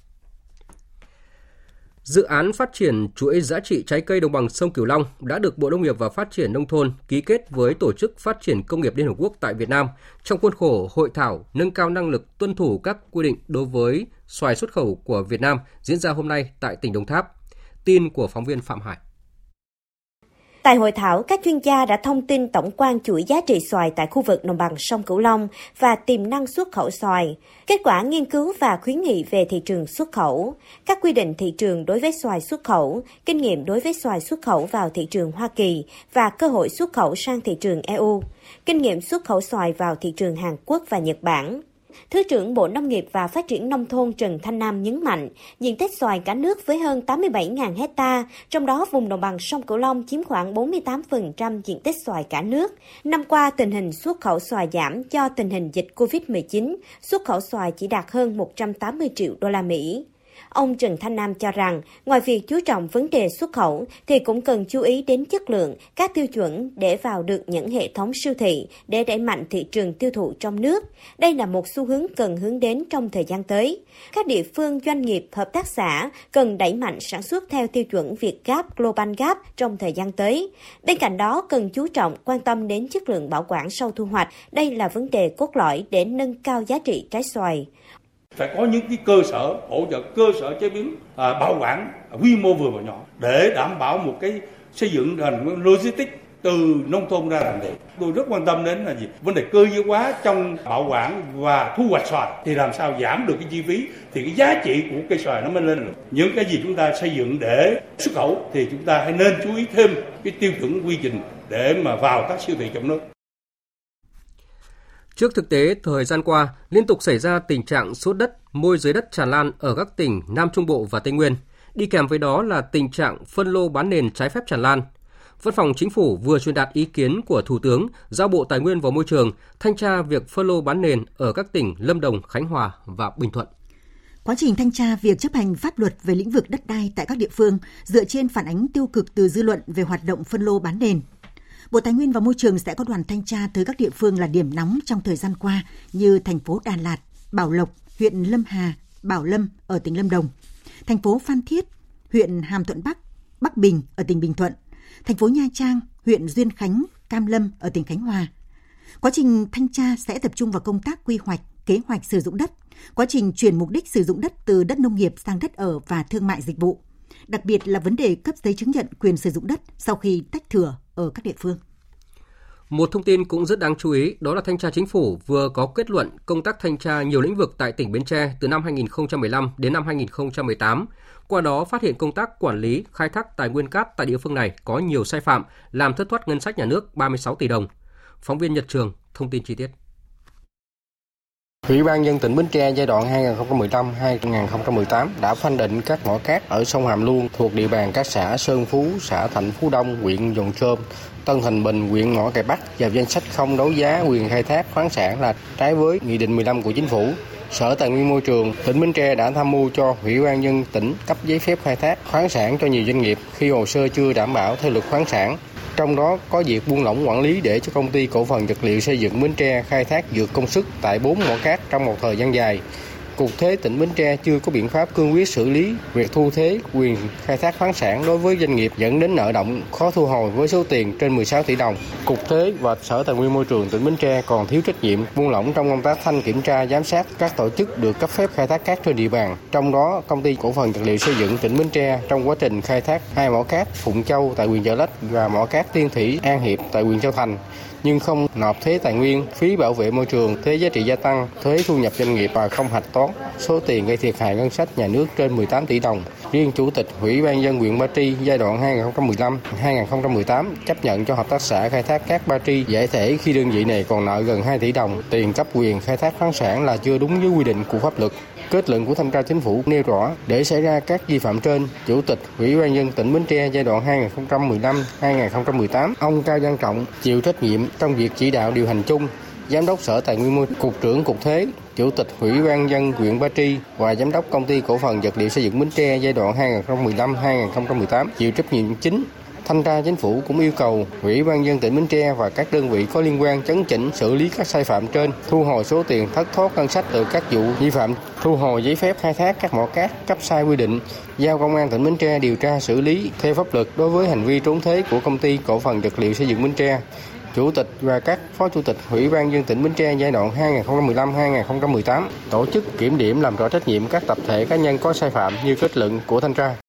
Dự án phát triển chuỗi giá trị trái cây đồng bằng sông Cửu Long đã được Bộ Nông nghiệp và Phát triển Nông thôn ký kết với Tổ chức Phát triển Công nghiệp Liên Hợp Quốc tại Việt Nam trong khuôn khổ hội thảo nâng cao năng lực tuân thủ các quy định đối với xoài xuất khẩu của Việt Nam diễn ra hôm nay tại tỉnh Đồng Tháp. Tin của phóng viên Phạm Hải. Tại hội thảo, các chuyên gia đã thông tin tổng quan chuỗi giá trị xoài tại khu vực đồng bằng sông Cửu Long và tiềm năng xuất khẩu xoài, kết quả nghiên cứu và khuyến nghị về thị trường xuất khẩu, các quy định thị trường đối với xoài xuất khẩu, kinh nghiệm đối với xoài xuất khẩu vào thị trường Hoa Kỳ và cơ hội xuất khẩu sang thị trường EU, kinh nghiệm xuất khẩu xoài vào thị trường Hàn Quốc và Nhật Bản. Thứ trưởng Bộ Nông nghiệp và Phát triển Nông thôn Trần Thanh Nam nhấn mạnh, diện tích xoài cả nước với hơn 87.000 hecta, trong đó vùng đồng bằng sông Cửu Long chiếm khoảng 48% diện tích xoài cả nước. Năm qua, tình hình xuất khẩu xoài giảm do tình hình dịch Covid-19, xuất khẩu xoài chỉ đạt hơn 180 triệu đô la Mỹ. Ông Trần Thanh Nam cho rằng, ngoài việc chú trọng vấn đề xuất khẩu, thì cũng cần chú ý đến chất lượng, các tiêu chuẩn để vào được những hệ thống siêu thị để đẩy mạnh thị trường tiêu thụ trong nước. Đây là một xu hướng cần hướng đến trong thời gian tới. Các địa phương, doanh nghiệp, hợp tác xã cần đẩy mạnh sản xuất theo tiêu chuẩn Việt Gap, Global Gap trong thời gian tới. Bên cạnh đó, cần chú trọng quan tâm đến chất lượng bảo quản sau thu hoạch. Đây là vấn đề cốt lõi để nâng cao giá trị trái xoài. Phải có những cái cơ sở hỗ trợ, cơ sở chế biến, bảo quản quy mô vừa và nhỏ để đảm bảo một cái xây dựng thành logistics từ nông thôn ra thành thị. Tôi rất quan tâm đến là gì? Vấn đề cơ giới hóa trong bảo quản và thu hoạch xoài thì làm sao giảm được cái chi phí thì cái giá trị của cây xoài nó mới lên được. Những cái gì chúng ta xây dựng để xuất khẩu thì chúng ta hãy nên chú ý thêm cái tiêu chuẩn quy trình để mà vào các siêu thị trong nước. Trước thực tế, thời gian qua, liên tục xảy ra tình trạng sốt đất, môi giới đất tràn lan ở các tỉnh Nam Trung Bộ và Tây Nguyên. Đi kèm với đó là tình trạng phân lô bán nền trái phép tràn lan. Văn phòng Chính phủ vừa truyền đạt ý kiến của Thủ tướng giao Bộ Tài nguyên và Môi trường thanh tra việc phân lô bán nền ở các tỉnh Lâm Đồng, Khánh Hòa và Bình Thuận. Quá trình thanh tra việc chấp hành pháp luật về lĩnh vực đất đai tại các địa phương dựa trên phản ánh tiêu cực từ dư luận về hoạt động phân lô bán nền. Bộ Tài nguyên và Môi trường sẽ có đoàn thanh tra tới các địa phương là điểm nóng trong thời gian qua như thành phố Đà Lạt, Bảo Lộc, huyện Lâm Hà, Bảo Lâm ở tỉnh Lâm Đồng, thành phố Phan Thiết, huyện Hàm Thuận Bắc, Bắc Bình ở tỉnh Bình Thuận, thành phố Nha Trang, huyện Duyên Khánh, Cam Lâm ở tỉnh Khánh Hòa. Quá trình thanh tra sẽ tập trung vào công tác quy hoạch, kế hoạch sử dụng đất, quá trình chuyển mục đích sử dụng đất từ đất nông nghiệp sang đất ở và thương mại dịch vụ. Đặc biệt là vấn đề cấp giấy chứng nhận quyền sử dụng đất sau khi tách thửa ở các địa phương. Một thông tin cũng rất đáng chú ý đó là Thanh tra Chính phủ vừa có kết luận công tác thanh tra nhiều lĩnh vực tại tỉnh Bến Tre từ năm 2015 đến năm 2018. Qua đó phát hiện công tác quản lý, khai thác tài nguyên cát tại địa phương này có nhiều sai phạm, làm thất thoát ngân sách nhà nước 36 tỷ đồng. Phóng viên Nhật Trường thông tin chi tiết. Ủy ban nhân dân tỉnh Bến Tre giai đoạn 2015-2018 đã phanh định các mỏ cát ở sông Hàm Luông thuộc địa bàn các xã Sơn Phú, xã Thạnh Phú Đông, huyện Giồng Trôm, Tân Thành Bình, huyện Mỏ Cày Bắc vào danh sách không đấu giá quyền khai thác khoáng sản là trái với Nghị định 15 của Chính phủ. Sở Tài nguyên Môi trường tỉnh Bến Tre đã tham mưu cho Ủy ban nhân dân tỉnh cấp giấy phép khai thác khoáng sản cho nhiều doanh nghiệp khi hồ sơ chưa đảm bảo theo luật khoáng sản. trong đó có việc buông lỏng quản lý để cho công ty cổ phần vật liệu xây dựng Bến Tre khai thác vượt công suất tại 4 mỏ cát trong một thời gian dài. Cục Thuế tỉnh Bến Tre chưa có biện pháp cương quyết xử lý việc thu thuế quyền khai thác khoáng sản đối với doanh nghiệp dẫn đến nợ động khó thu hồi với số tiền trên 16 tỷ đồng. Cục Thuế và Sở Tài nguyên Môi trường tỉnh Bến Tre còn thiếu trách nhiệm buông lỏng trong công tác thanh kiểm tra giám sát các tổ chức được cấp phép khai thác cát trên địa bàn. Trong đó, công ty cổ phần vật liệu xây dựng tỉnh Bến Tre trong quá trình khai thác 2 mỏ cát Phụng Châu tại huyện Chợ Lách và mỏ cát Tiên Thủy An Hiệp tại huyện Châu Thành, nhưng không nộp thuế tài nguyên, phí bảo vệ môi trường, thuế giá trị gia tăng, thuế thu nhập doanh nghiệp và không hạch toán số tiền gây thiệt hại ngân sách nhà nước trên 18 tỷ đồng. Riêng Chủ tịch Ủy ban nhân dân huyện Ba Tri giai đoạn 2015-2018 chấp nhận cho hợp tác xã khai thác cát Ba Tri giải thể khi đơn vị này còn nợ gần 2 tỷ đồng tiền cấp quyền khai thác khoáng sản là chưa đúng với quy định của pháp luật. Kết luận của thanh tra chính phủ nêu rõ để xảy ra các vi phạm trên, Chủ tịch Ủy ban nhân dân tỉnh Bến Tre giai đoạn 2015-2018 ông Cao Văn Trọng chịu trách nhiệm trong việc chỉ đạo điều hành chung, Giám đốc Sở Tài nguyên Môi trường, Cục trưởng Cục Thuế, Chủ tịch Ủy ban nhân dân huyện Ba Tri và Giám đốc Công ty Cổ phần Vật liệu Xây dựng Bến Tre giai đoạn 2015-2018 chịu trách nhiệm chính. Thanh tra chính phủ cũng yêu cầu Ủy ban nhân dân tỉnh Bến Tre và các đơn vị có liên quan chấn chỉnh xử lý các sai phạm trên, thu hồi số tiền thất thoát ngân sách từ các vụ vi phạm, thu hồi giấy phép khai thác các mỏ cát cấp sai quy định, giao Công an tỉnh Bến Tre điều tra xử lý theo pháp luật đối với hành vi trốn thuế của Công ty Cổ phần Vật liệu Xây dựng Bến Tre. Chủ tịch và các phó chủ tịch Ủy ban nhân dân tỉnh Bến Tre giai đoạn 2015-2018 tổ chức kiểm điểm làm rõ trách nhiệm các tập thể cá nhân có sai phạm như kết luận của thanh tra.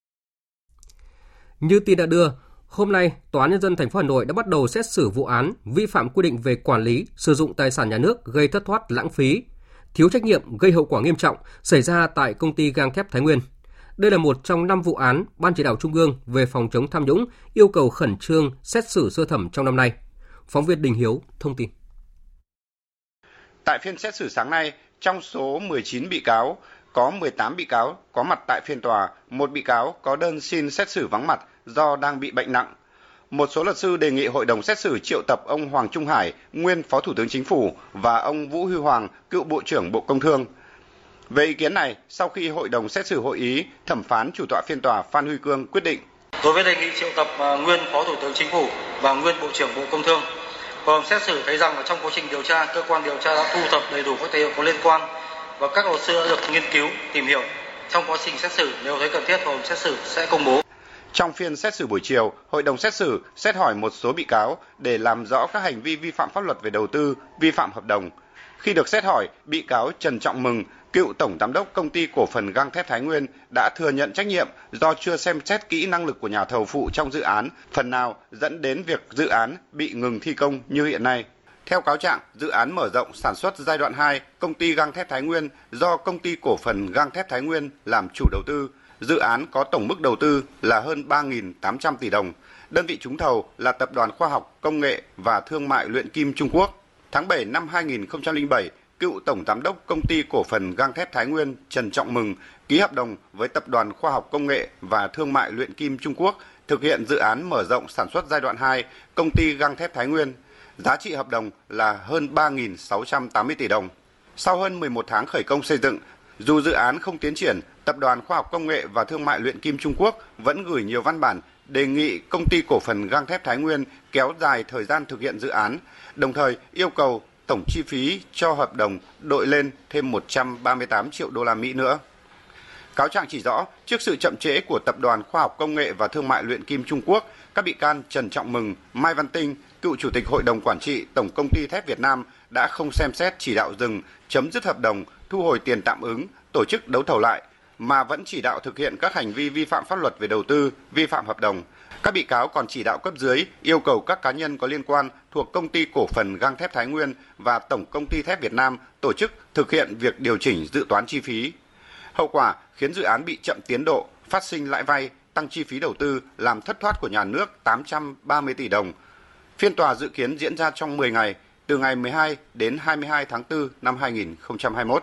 Như tin đã đưa, hôm nay, Tòa án Nhân dân thành phố Hà Nội đã bắt đầu xét xử vụ án vi phạm quy định về quản lý, sử dụng tài sản nhà nước gây thất thoát lãng phí, thiếu trách nhiệm gây hậu quả nghiêm trọng xảy ra tại công ty gang thép Thái Nguyên. Đây là một trong 5 vụ án Ban Chỉ đạo Trung ương về phòng chống tham nhũng yêu cầu khẩn trương xét xử sơ thẩm trong năm nay. Phóng viên Đình Hiếu thông tin. Tại phiên xét xử sáng nay, trong số 19 bị cáo, có 18 bị cáo có mặt tại phiên tòa, một bị cáo có đơn xin xét xử vắng mặt do đang bị bệnh nặng. Một số luật sư đề nghị hội đồng xét xử triệu tập ông Hoàng Trung Hải, nguyên Phó Thủ tướng Chính phủ và ông Vũ Huy Hoàng, cựu Bộ trưởng Bộ Công Thương. Về ý kiến này, sau khi hội đồng xét xử hội ý, thẩm phán chủ tọa phiên tòa Phan Huy Cương quyết định. Đối với đề nghị triệu tập nguyên Phó Thủ tướng Chính phủ và nguyên Bộ trưởng Bộ Công Thương, hội đồng xét xử thấy rằng trong quá trình điều tra, cơ quan điều tra đã thu thập đầy đủ các tài liệu có liên quan và các luật sư đã được nghiên cứu, tìm hiểu. Trong quá trình xét xử, nếu thấy cần thiết, hội đồng xét xử sẽ công bố. Trong phiên xét xử buổi chiều, hội đồng xét xử xét hỏi một số bị cáo để làm rõ các hành vi vi phạm pháp luật về đầu tư, vi phạm hợp đồng. Khi được xét hỏi, bị cáo Trần Trọng Mừng, cựu Tổng Giám đốc Công ty Cổ phần Gang thép Thái Nguyên đã thừa nhận trách nhiệm do chưa xem xét kỹ năng lực của nhà thầu phụ trong dự án, phần nào dẫn đến việc dự án bị ngừng thi công như hiện nay. Theo cáo trạng, dự án mở rộng sản xuất giai đoạn 2, Công ty Gang thép Thái Nguyên do Công ty Cổ phần Gang thép Thái Nguyên làm chủ đầu tư. Dự án có tổng mức đầu tư là hơn 3.800 tỷ đồng. Đơn vị trúng thầu là Tập đoàn Khoa học, Công nghệ và Thương mại Luyện kim Trung Quốc. Tháng 7 năm 2007, cựu Tổng Giám đốc Công ty Cổ phần Gang thép Thái Nguyên Trần Trọng Mừng ký hợp đồng với Tập đoàn Khoa học Công nghệ và Thương mại Luyện kim Trung Quốc thực hiện dự án mở rộng sản xuất giai đoạn 2, Công ty Gang thép Thái Nguyên. Giá trị hợp đồng là hơn 3.680 tỷ đồng. Sau hơn 11 tháng khởi công xây dựng, dù dự án không tiến triển, Tập đoàn Khoa học Công nghệ và Thương mại Luyện kim Trung Quốc vẫn gửi nhiều văn bản đề nghị Công ty Cổ phần Gang thép Thái Nguyên kéo dài thời gian thực hiện dự án, đồng thời yêu cầu tổng chi phí cho hợp đồng đội lên thêm 138 triệu đô la Mỹ nữa. Cáo trạng chỉ rõ, trước sự chậm trễ của Tập đoàn Khoa học Công nghệ và Thương mại Luyện kim Trung Quốc, các bị can Trần Trọng Mừng, Mai Văn Tinh, cựu Chủ tịch Hội đồng Quản trị Tổng Công ty Thép Việt Nam đã không xem xét chỉ đạo dừng, chấm dứt hợp đồng, thu hồi tiền tạm ứng, tổ chức đấu thầu lại, mà vẫn chỉ đạo thực hiện các hành vi vi phạm pháp luật về đầu tư, vi phạm hợp đồng. Các bị cáo còn chỉ đạo cấp dưới yêu cầu các cá nhân có liên quan thuộc Công ty Cổ phần Gang thép Thái Nguyên và Tổng Công ty Thép Việt Nam tổ chức thực hiện việc điều chỉnh dự toán chi phí. Hậu quả khiến dự án bị chậm tiến độ, phát sinh lãi vay, tăng chi phí đầu tư, làm thất thoát của nhà nước 830 tỷ đồng. Phiên tòa dự kiến diễn ra trong 10 ngày, từ ngày 12 đến 22 tháng 4 năm 2021.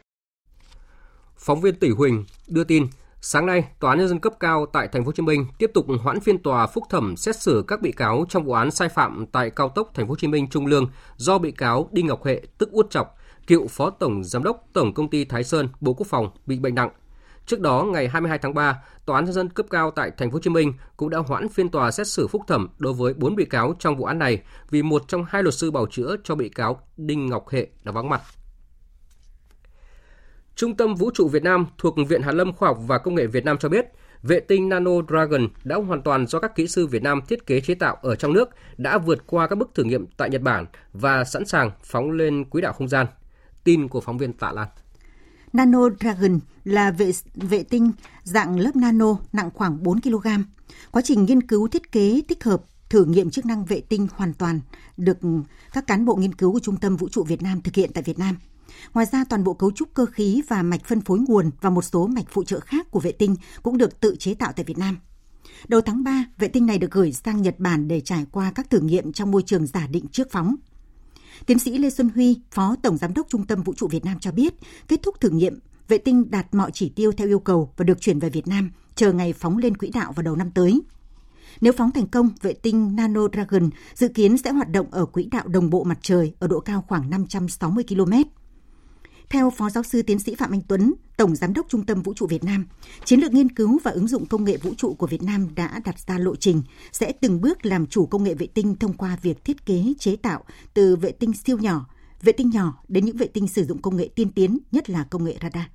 Phóng viên Tỷ Huỳnh đưa tin, sáng nay, Tòa án Nhân dân cấp cao tại Thành phố Hồ Chí Minh tiếp tục hoãn phiên tòa phúc thẩm xét xử các bị cáo trong vụ án sai phạm tại cao tốc Thành phố Hồ Chí Minh Trung Lương do bị cáo Đinh Ngọc Hệ tức Út Chọc, cựu Phó Tổng Giám đốc Tổng Công ty Thái Sơn, Bộ Quốc phòng bị bệnh nặng. Trước đó, ngày 22 tháng 3, Tòa án Nhân dân cấp cao tại Thành phố Hồ Chí Minh cũng đã hoãn phiên tòa xét xử phúc thẩm đối với 4 bị cáo trong vụ án này vì một trong 2 luật sư bào chữa cho bị cáo Đinh Ngọc Hệ đã vắng mặt. Trung tâm Vũ trụ Việt Nam thuộc Viện Hàn lâm Khoa học và Công nghệ Việt Nam cho biết, vệ tinh Nano Dragon đã hoàn toàn do các kỹ sư Việt Nam thiết kế chế tạo ở trong nước đã vượt qua các bước thử nghiệm tại Nhật Bản và sẵn sàng phóng lên quỹ đạo không gian. Tin của phóng viên Tạ Lan. Nano Dragon là vệ tinh dạng lớp nano nặng khoảng 4 kg. Quá trình nghiên cứu thiết kế tích hợp thử nghiệm chức năng vệ tinh hoàn toàn được các cán bộ nghiên cứu của Trung tâm Vũ trụ Việt Nam thực hiện tại Việt Nam. Ngoài ra, toàn bộ cấu trúc cơ khí và mạch phân phối nguồn và một số mạch phụ trợ khác của vệ tinh cũng được tự chế tạo tại Việt Nam. Đầu tháng 3, vệ tinh này được gửi sang Nhật Bản để trải qua các thử nghiệm trong môi trường giả định trước phóng. Tiến sĩ Lê Xuân Huy, Phó Tổng Giám đốc Trung tâm Vũ trụ Việt Nam cho biết, kết thúc thử nghiệm, vệ tinh đạt mọi chỉ tiêu theo yêu cầu và được chuyển về Việt Nam, chờ ngày phóng lên quỹ đạo vào đầu năm tới. Nếu phóng thành công, vệ tinh Nano Dragon dự kiến sẽ hoạt động ở quỹ đạo đồng bộ mặt trời ở độ cao khoảng 560 km. Theo Phó Giáo sư Tiến sĩ Phạm Anh Tuấn, Tổng Giám đốc Trung tâm Vũ trụ Việt Nam, chiến lược nghiên cứu và ứng dụng công nghệ vũ trụ của Việt Nam đã đặt ra lộ trình sẽ từng bước làm chủ công nghệ vệ tinh thông qua việc thiết kế chế tạo từ vệ tinh siêu nhỏ, vệ tinh nhỏ đến những vệ tinh sử dụng công nghệ tiên tiến, nhất là công nghệ radar.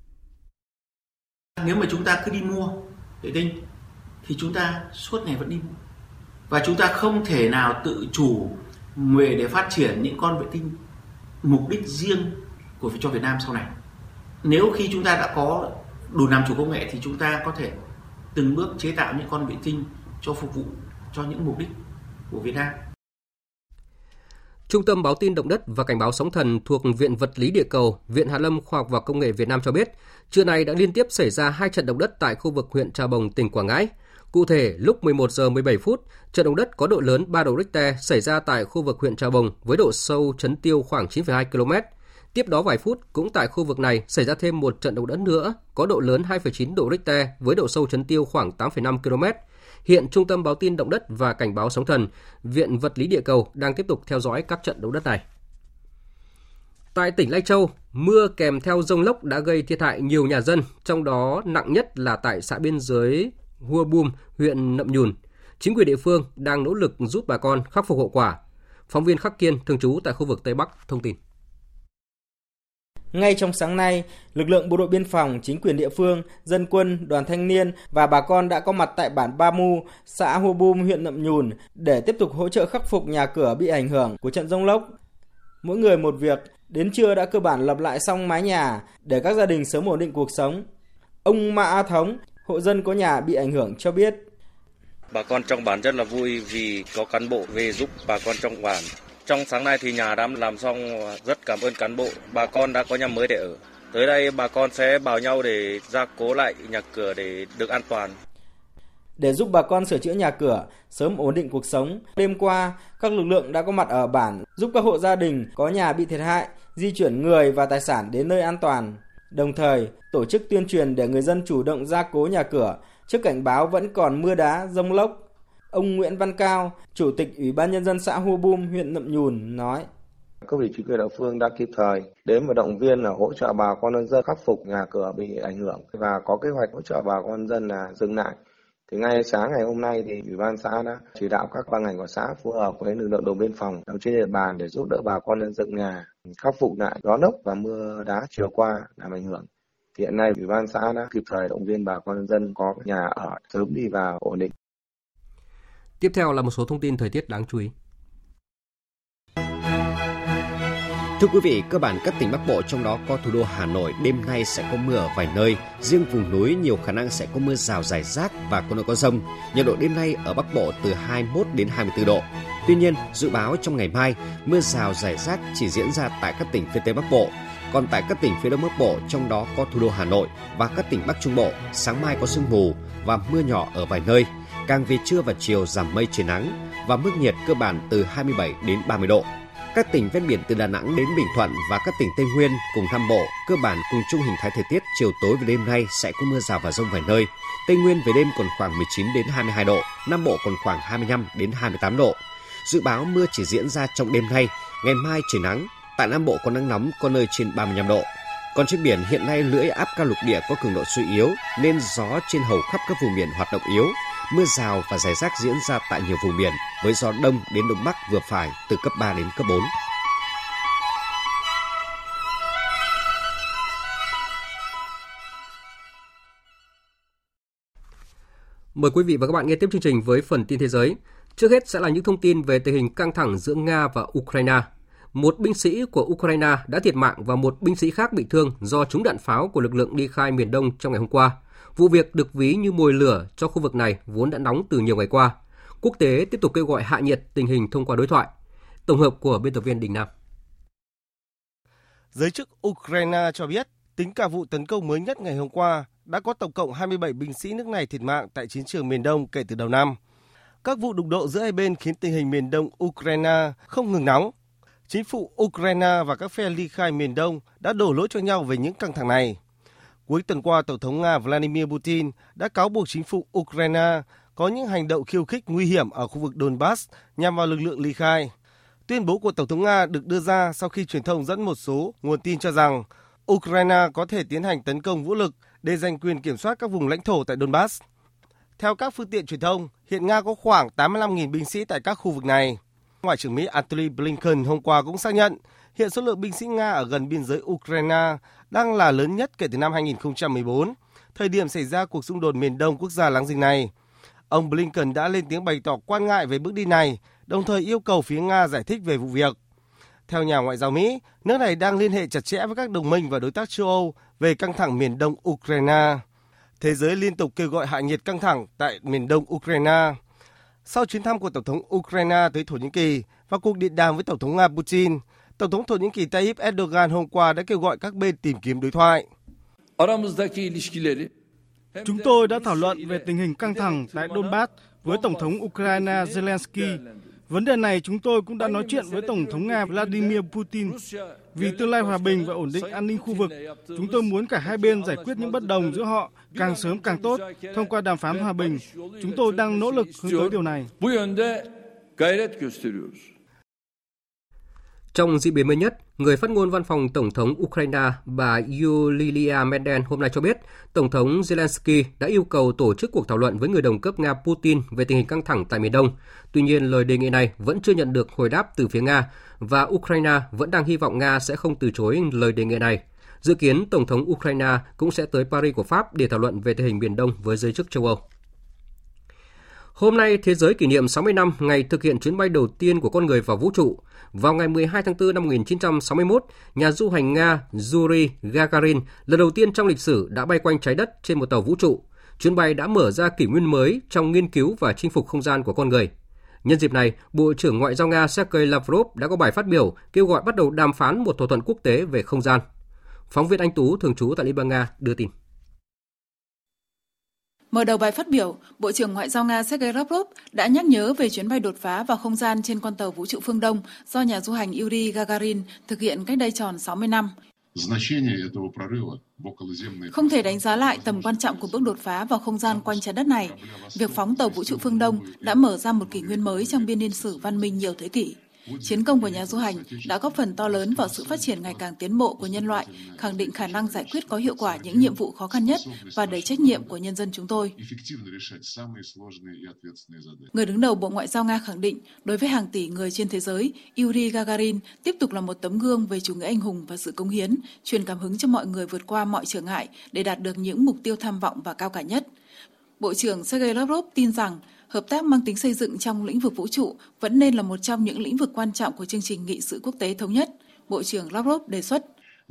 Nếu mà chúng ta cứ đi mua vệ tinh thì chúng ta suốt ngày vẫn đi mua. Và chúng ta không thể nào tự chủ để phát triển những con vệ tinh mục đích riêng cho Việt Nam sau này. Nếu khi chúng ta đã có đủ làm chủ công nghệ thì chúng ta có thể từng bước chế tạo những con vệ tinh cho phục vụ cho những mục đích của Việt Nam. Trung tâm Báo tin Động đất và Cảnh báo sóng thần thuộc Viện Vật lý Địa cầu, Viện Hàn lâm Khoa học và Công nghệ Việt Nam cho biết, trưa nay đã liên tiếp xảy ra 2 trận động đất tại khu vực huyện Trà Bồng, tỉnh Quảng Ngãi. Cụ thể, lúc 11 giờ 17 phút, trận động đất có độ lớn 3 độ Richter xảy ra tại khu vực huyện Trà Bồng với độ sâu chấn tiêu khoảng 9,2 km. Tiếp đó vài phút, cũng tại khu vực này xảy ra thêm một trận động đất nữa có độ lớn 2,9 độ Richter với độ sâu chấn tiêu khoảng 8,5 km. Hiện Trung tâm Báo tin Động đất và Cảnh báo sóng thần, Viện Vật lý Địa cầu đang tiếp tục theo dõi các trận động đất này. Tại tỉnh Lai Châu, mưa kèm theo dông lốc đã gây thiệt hại nhiều nhà dân, trong đó nặng nhất là tại xã biên giới Hua Bum, huyện Nậm Nhùn. Chính quyền địa phương đang nỗ lực giúp bà con khắc phục hậu quả. Phóng viên Khắc Kiên thường trú tại khu vực Tây Bắc thông tin. Ngay trong sáng nay, lực lượng bộ đội biên phòng, chính quyền địa phương, dân quân, đoàn thanh niên và bà con đã có mặt tại bản Ba Mu, xã Hua Bum, huyện Nậm Nhùn để tiếp tục hỗ trợ khắc phục nhà cửa bị ảnh hưởng của trận dông lốc. Mỗi người một việc, đến trưa đã cơ bản lập lại xong mái nhà để các gia đình sớm ổn định cuộc sống. Ông Ma A Thống, hộ dân có nhà bị ảnh hưởng cho biết. Bà con trong bản rất là vui vì có cán bộ về giúp bà con trong bản. Trong sáng nay thì nhà đã làm xong, rất cảm ơn cán bộ. Bà con đã có nhà mới để ở. Tới đây bà con sẽ bảo nhau để gia cố lại nhà cửa để được an toàn. Để giúp bà con sửa chữa nhà cửa, sớm ổn định cuộc sống, đêm qua các lực lượng đã có mặt ở bản giúp các hộ gia đình có nhà bị thiệt hại di chuyển người và tài sản đến nơi an toàn. Đồng thời tổ chức tuyên truyền để người dân chủ động gia cố nhà cửa trước cảnh báo vẫn còn mưa đá, dông lốc. Ông Nguyễn Văn Cao, Chủ tịch Ủy ban Nhân dân xã Hua Bum, huyện Nậm Nhùn nói. Các vị chính quyền địa phương đã kịp thời đến và động viên là hỗ trợ bà con nhân dân khắc phục nhà cửa bị ảnh hưởng và có kế hoạch hỗ trợ bà con nhân dân là dừng lại. Thì ngay sáng ngày hôm nay thì Ủy ban xã đã chỉ đạo các ban ngành của xã phối hợp với lực lượng đồn biên phòng trên địa bàn để giúp đỡ bà con nhân dựng nhà, khắc phục lại gió lốc và mưa đá chiều qua làm ảnh hưởng. Thì hiện nay Ủy ban xã đã kịp thời động viên bà con nhân dân có nhà ở sớm đi vào ổn định. Tiếp theo là một số thông tin thời tiết đáng chú ý. Thưa quý vị, cơ bản các tỉnh Bắc Bộ trong đó có thủ đô Hà Nội đêm nay sẽ có mưa ở vài nơi, riêng vùng núi nhiều khả năng sẽ có mưa rào rải rác và có nơi có dông. Nhiệt độ đêm nay ở Bắc Bộ từ 21 đến 24 độ. Tuy nhiên, dự báo trong ngày mai, mưa rào rải rác chỉ diễn ra tại các tỉnh phía Tây Bắc Bộ. Còn tại các tỉnh phía Đông Bắc Bộ, trong đó có thủ đô Hà Nội và các tỉnh Bắc Trung Bộ, sáng mai có sương mù và mưa nhỏ ở vài nơi. Càng về trưa và chiều giảm mây trời nắng và mức nhiệt cơ bản từ 27 đến 30 độ. Các tỉnh ven biển từ Đà Nẵng đến Bình Thuận và các tỉnh Tây Nguyên cùng Nam Bộ cơ bản cùng chung hình thái thời tiết chiều tối và đêm nay sẽ có mưa rào và dông vài nơi. Tây Nguyên về đêm còn khoảng 19 đến 22 độ, Nam Bộ còn khoảng 25 đến 28 độ. Dự báo mưa chỉ diễn ra trong đêm nay, ngày mai trời nắng, tại Nam Bộ có nắng nóng có nơi trên 35 độ. Còn trên biển, hiện nay lưỡi áp cao lục địa có cường độ suy yếu nên gió trên hầu khắp các vùng biển hoạt động yếu. Mưa rào và rải rác diễn ra tại nhiều vùng biển với gió đông đến đông bắc vừa phải từ cấp 3 đến cấp 4. Mời quý vị và các bạn nghe tiếp chương trình với phần tin thế giới. Trước hết sẽ là những thông tin về tình hình căng thẳng giữa Nga và Ukraine. Một binh sĩ của Ukraine đã thiệt mạng và một binh sĩ khác bị thương do trúng đạn pháo của lực lượng ly khai miền Đông trong ngày hôm qua. Vụ việc được ví như mồi lửa cho khu vực này vốn đã nóng từ nhiều ngày qua. Quốc tế tiếp tục kêu gọi hạ nhiệt tình hình thông qua đối thoại. Tổng hợp của biên tập viên Đình Nam. Giới chức Ukraine cho biết, tính cả vụ tấn công mới nhất ngày hôm qua, đã có tổng cộng 27 binh sĩ nước này thiệt mạng tại chiến trường miền Đông kể từ đầu năm. Các vụ đụng độ giữa hai bên khiến tình hình miền Đông Ukraine không ngừng nóng. Chính phủ Ukraine và các phe ly khai miền Đông đã đổ lỗi cho nhau về những căng thẳng này. Cuối tuần qua, Tổng thống Nga Vladimir Putin đã cáo buộc chính phủ Ukraine có những hành động khiêu khích nguy hiểm ở khu vực Donbass nhằm vào lực lượng ly khai. Tuyên bố của Tổng thống Nga được đưa ra sau khi truyền thông dẫn một số nguồn tin cho rằng Ukraine có thể tiến hành tấn công vũ lực để giành quyền kiểm soát các vùng lãnh thổ tại Donbass. Theo các phương tiện truyền thông, hiện Nga có khoảng 85.000 binh sĩ tại các khu vực này. Ngoại trưởng Mỹ Antony Blinken hôm qua cũng xác nhận hiện số lượng binh sĩ Nga ở gần biên giới Ukraine đang là lớn nhất kể từ năm 2014, thời điểm xảy ra cuộc xung đột miền đông quốc gia láng giềng này. Ông Blinken đã lên tiếng bày tỏ quan ngại về bước đi này, đồng thời yêu cầu phía Nga giải thích về vụ việc. Theo nhà ngoại giao Mỹ, nước này đang liên hệ chặt chẽ với các đồng minh và đối tác châu Âu về căng thẳng miền đông Ukraine. Thế giới liên tục kêu gọi hạ nhiệt căng thẳng tại miền đông Ukraine. Sau chuyến thăm của Tổng thống Ukraine tới Thổ Nhĩ Kỳ và cuộc điện đàm với Tổng thống Nga Putin, Tổng thống Thổ Nhĩ Kỳ Tayyip Erdogan hôm qua đã kêu gọi các bên tìm kiếm đối thoại. Chúng tôi đã thảo luận về tình hình căng thẳng tại Donbass với Tổng thống Ukraine Zelensky. Vấn đề này chúng tôi cũng đã nói chuyện với Tổng thống Nga Vladimir Putin. Vì tương lai hòa bình và ổn định an ninh khu vực, chúng tôi muốn cả hai bên giải quyết những bất đồng giữa họ càng sớm càng tốt thông qua đàm phán hòa bình. Chúng tôi đang nỗ lực hướng tới điều này. Trong diễn biến mới nhất, người phát ngôn văn phòng Tổng thống Ukraine bà Yulia Menden hôm nay cho biết Tổng thống Zelensky đã yêu cầu tổ chức cuộc thảo luận với người đồng cấp Nga Putin về tình hình căng thẳng tại miền Đông. Tuy nhiên, lời đề nghị này vẫn chưa nhận được hồi đáp từ phía Nga và Ukraine vẫn đang hy vọng Nga sẽ không từ chối lời đề nghị này. Dự kiến Tổng thống Ukraine cũng sẽ tới Paris của Pháp để thảo luận về tình hình Biển Đông với giới chức châu Âu. Hôm nay, thế giới kỷ niệm 60 năm ngày thực hiện chuyến bay đầu tiên của con người vào vũ trụ. Vào ngày 12 tháng 4 năm 1961, nhà du hành Nga Yuri Gagarin lần đầu tiên trong lịch sử đã bay quanh trái đất trên một tàu vũ trụ. Chuyến bay đã mở ra kỷ nguyên mới trong nghiên cứu và chinh phục không gian của con người. Nhân dịp này, Bộ trưởng Ngoại giao Nga Sergei Lavrov đã có bài phát biểu kêu gọi bắt đầu đàm phán một thỏa thuận quốc tế về không gian. Phóng viên Anh Tú thường trú tại Liên bang Nga đưa tin. Mở đầu bài phát biểu, Bộ trưởng Ngoại giao Nga Sergei Lavrov đã nhắc nhớ về chuyến bay đột phá vào không gian trên con tàu vũ trụ phương Đông do nhà du hành Yuri Gagarin thực hiện cách đây tròn 60 năm. Không thể đánh giá lại tầm quan trọng của bước đột phá vào không gian quanh trái đất này. Việc phóng tàu vũ trụ phương Đông đã mở ra một kỷ nguyên mới trong biên niên sử văn minh nhiều thế kỷ. Chiến công của nhà du hành đã góp phần to lớn vào sự phát triển ngày càng tiến bộ của nhân loại, khẳng định khả năng giải quyết có hiệu quả những nhiệm vụ khó khăn nhất và đầy trách nhiệm của nhân dân chúng tôi. Người đứng đầu Bộ Ngoại giao Nga khẳng định, đối với hàng tỷ người trên thế giới, Yuri Gagarin tiếp tục là một tấm gương về chủ nghĩa anh hùng và sự cống hiến, truyền cảm hứng cho mọi người vượt qua mọi trở ngại để đạt được những mục tiêu tham vọng và cao cả nhất. Bộ trưởng Sergei Lavrov tin rằng, hợp tác mang tính xây dựng trong lĩnh vực vũ trụ vẫn nên là một trong những lĩnh vực quan trọng của chương trình nghị sự quốc tế thống nhất. Bộ trưởng Lavrov đề xuất.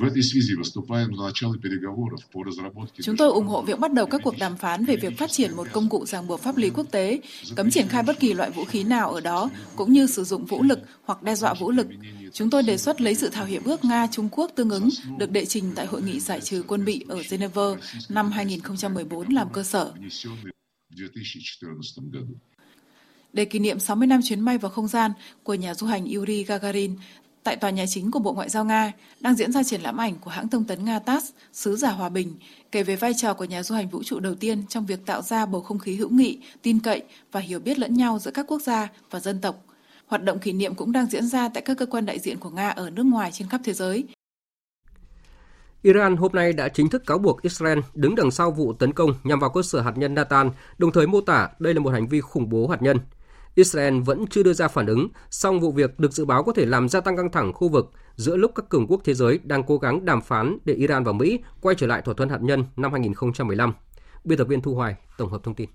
Chúng tôi ủng hộ việc bắt đầu các cuộc đàm phán về việc phát triển một công cụ ràng buộc pháp lý quốc tế, cấm triển khai bất kỳ loại vũ khí nào ở đó, cũng như sử dụng vũ lực hoặc đe dọa vũ lực. Chúng tôi đề xuất lấy dự thảo hiệp ước Nga-Trung Quốc tương ứng được đệ trình tại Hội nghị giải trừ quân bị ở Geneva năm 2014 làm cơ sở. Để kỷ niệm 60 năm chuyến bay vào không gian của nhà du hành Yuri Gagarin, tại tòa nhà chính của Bộ Ngoại giao Nga đang diễn ra triển lãm ảnh của hãng thông tấn Nga TASS, Sứ giả hòa bình, kể về vai trò của nhà du hành vũ trụ đầu tiên trong việc tạo ra bầu không khí hữu nghị, tin cậy và hiểu biết lẫn nhau giữa các quốc gia và dân tộc. Hoạt động kỷ niệm cũng đang diễn ra tại các cơ quan đại diện của Nga ở nước ngoài trên khắp thế giới. Iran hôm nay đã chính thức cáo buộc Israel đứng đằng sau vụ tấn công nhằm vào cơ sở hạt nhân Natan, đồng thời mô tả đây là một hành vi khủng bố hạt nhân. Israel vẫn chưa đưa ra phản ứng, song vụ việc được dự báo có thể làm gia tăng căng thẳng khu vực giữa lúc các cường quốc thế giới đang cố gắng đàm phán để Iran và Mỹ quay trở lại thỏa thuận hạt nhân năm 2015. Biên tập viên Thu Hoài tổng hợp thông tin.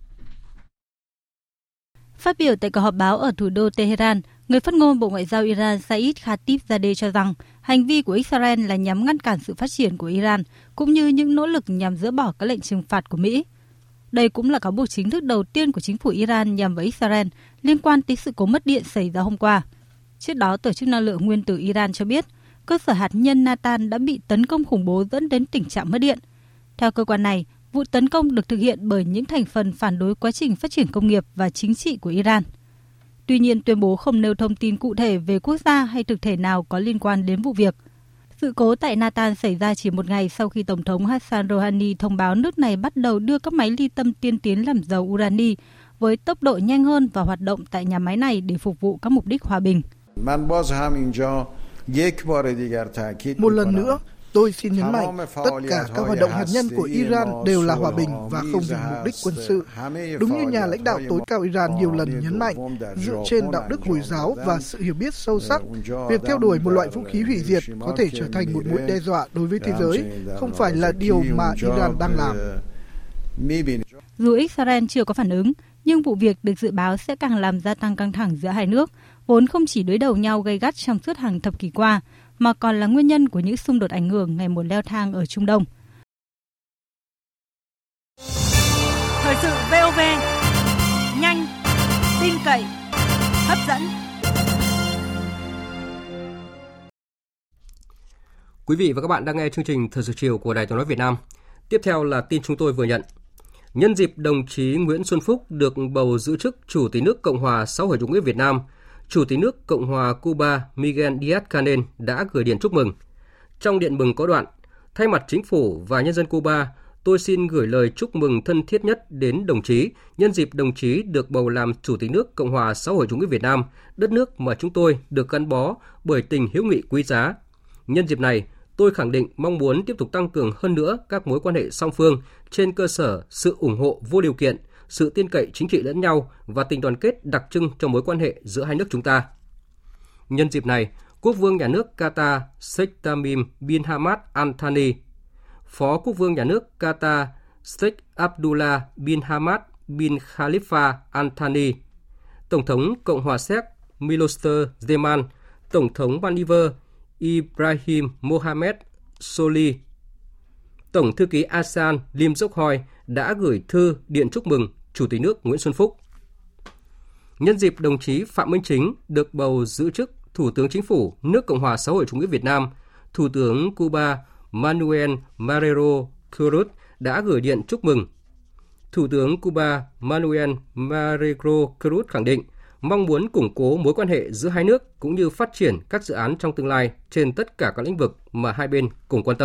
Phát biểu tại cuộc họp báo ở thủ đô Tehran, người phát ngôn Bộ Ngoại giao Iran Saeed Khatibzadeh cho rằng hành vi của Israel là nhằm ngăn cản sự phát triển của Iran, cũng như những nỗ lực nhằm dỡ bỏ các lệnh trừng phạt của Mỹ. Đây cũng là cáo buộc chính thức đầu tiên của chính phủ Iran nhằm vào Israel liên quan tới sự cố mất điện xảy ra hôm qua. Trước đó, Tổ chức Năng lượng Nguyên tử Iran cho biết, cơ sở hạt nhân Natan đã bị tấn công khủng bố dẫn đến tình trạng mất điện. Theo cơ quan này, vụ tấn công được thực hiện bởi những thành phần phản đối quá trình phát triển công nghiệp và chính trị của Iran. Tuy nhiên, tuyên bố không nêu thông tin cụ thể về quốc gia hay thực thể nào có liên quan đến vụ việc. Sự cố tại Natan xảy ra chỉ một ngày sau khi Tổng thống Hassan Rouhani thông báo nước này bắt đầu đưa các máy ly tâm tiên tiến làm giàu urani với tốc độ nhanh hơn và hoạt động tại nhà máy này để phục vụ các mục đích hòa bình. Một lần nữa, tôi xin nhấn mạnh, tất cả các hoạt động hạt nhân của Iran đều là hòa bình và không vì mục đích quân sự. Đúng như nhà lãnh đạo tối cao Iran nhiều lần nhấn mạnh, dựa trên đạo đức Hồi giáo và sự hiểu biết sâu sắc, việc theo đuổi một loại vũ khí hủy diệt có thể trở thành một mối đe dọa đối với thế giới, không phải là điều mà Iran đang làm. Dù Israel chưa có phản ứng, nhưng vụ việc được dự báo sẽ càng làm gia tăng căng thẳng giữa hai nước, vốn không chỉ đối đầu nhau gay gắt trong suốt hàng thập kỷ qua, mà còn là nguyên nhân của những xung đột ảnh hưởng ngày một leo thang ở Trung Đông. Thời sự VOV, nhanh, tin cậy, hấp dẫn. Quý vị và các bạn đang nghe chương trình Thời sự chiều của Đài Tiếng nói Việt Nam. Tiếp theo là tin chúng tôi vừa nhận. Nhân dịp đồng chí Nguyễn Xuân Phúc được bầu giữ chức Chủ tịch nước Cộng hòa xã hội chủ nghĩa Việt Nam, Chủ tịch nước Cộng hòa Cuba Miguel Díaz-Canel đã gửi điện chúc mừng. Trong điện mừng có đoạn, thay mặt chính phủ và nhân dân Cuba, tôi xin gửi lời chúc mừng thân thiết nhất đến đồng chí nhân dịp đồng chí được bầu làm Chủ tịch nước Cộng hòa xã hội chủ nghĩa Việt Nam, đất nước mà chúng tôi được gắn bó bởi tình hữu nghị quý giá. Nhân dịp này, tôi khẳng định mong muốn tiếp tục tăng cường hơn nữa các mối quan hệ song phương trên cơ sở sự ủng hộ vô điều kiện, sự tin cậy chính trị lẫn nhau và tình đoàn kết đặc trưng trong mối quan hệ giữa hai nước chúng ta. Nhân dịp này, Quốc vương nhà nước Qatar Sheikh Tamim bin Hamad Al Thani, Phó Quốc vương nhà nước Qatar Sheikh Abdullah bin Hamad bin Khalifa Al Thani, Tổng thống Cộng hòa Séc Miloš Zeman, Tổng thống Maldives Ibrahim Mohamed Soli, Tổng thư ký ASEAN Lim Sok Hoi đã gửi thư điện chúc mừng Chủ tịch nước Nguyễn Xuân Phúc. Nhân dịp đồng chí Phạm Minh Chính được bầu giữ chức Thủ tướng Chính phủ nước Cộng hòa xã hội chủ nghĩa Việt Nam, Thủ tướng Cuba Manuel Marrero Cruz đã gửi điện chúc mừng. Thủ tướng Cuba Manuel Marrero Cruz khẳng định mong muốn củng cố mối quan hệ giữa hai nước cũng như phát triển các dự án trong tương lai trên tất cả các lĩnh vực mà hai bên cùng quan tâm.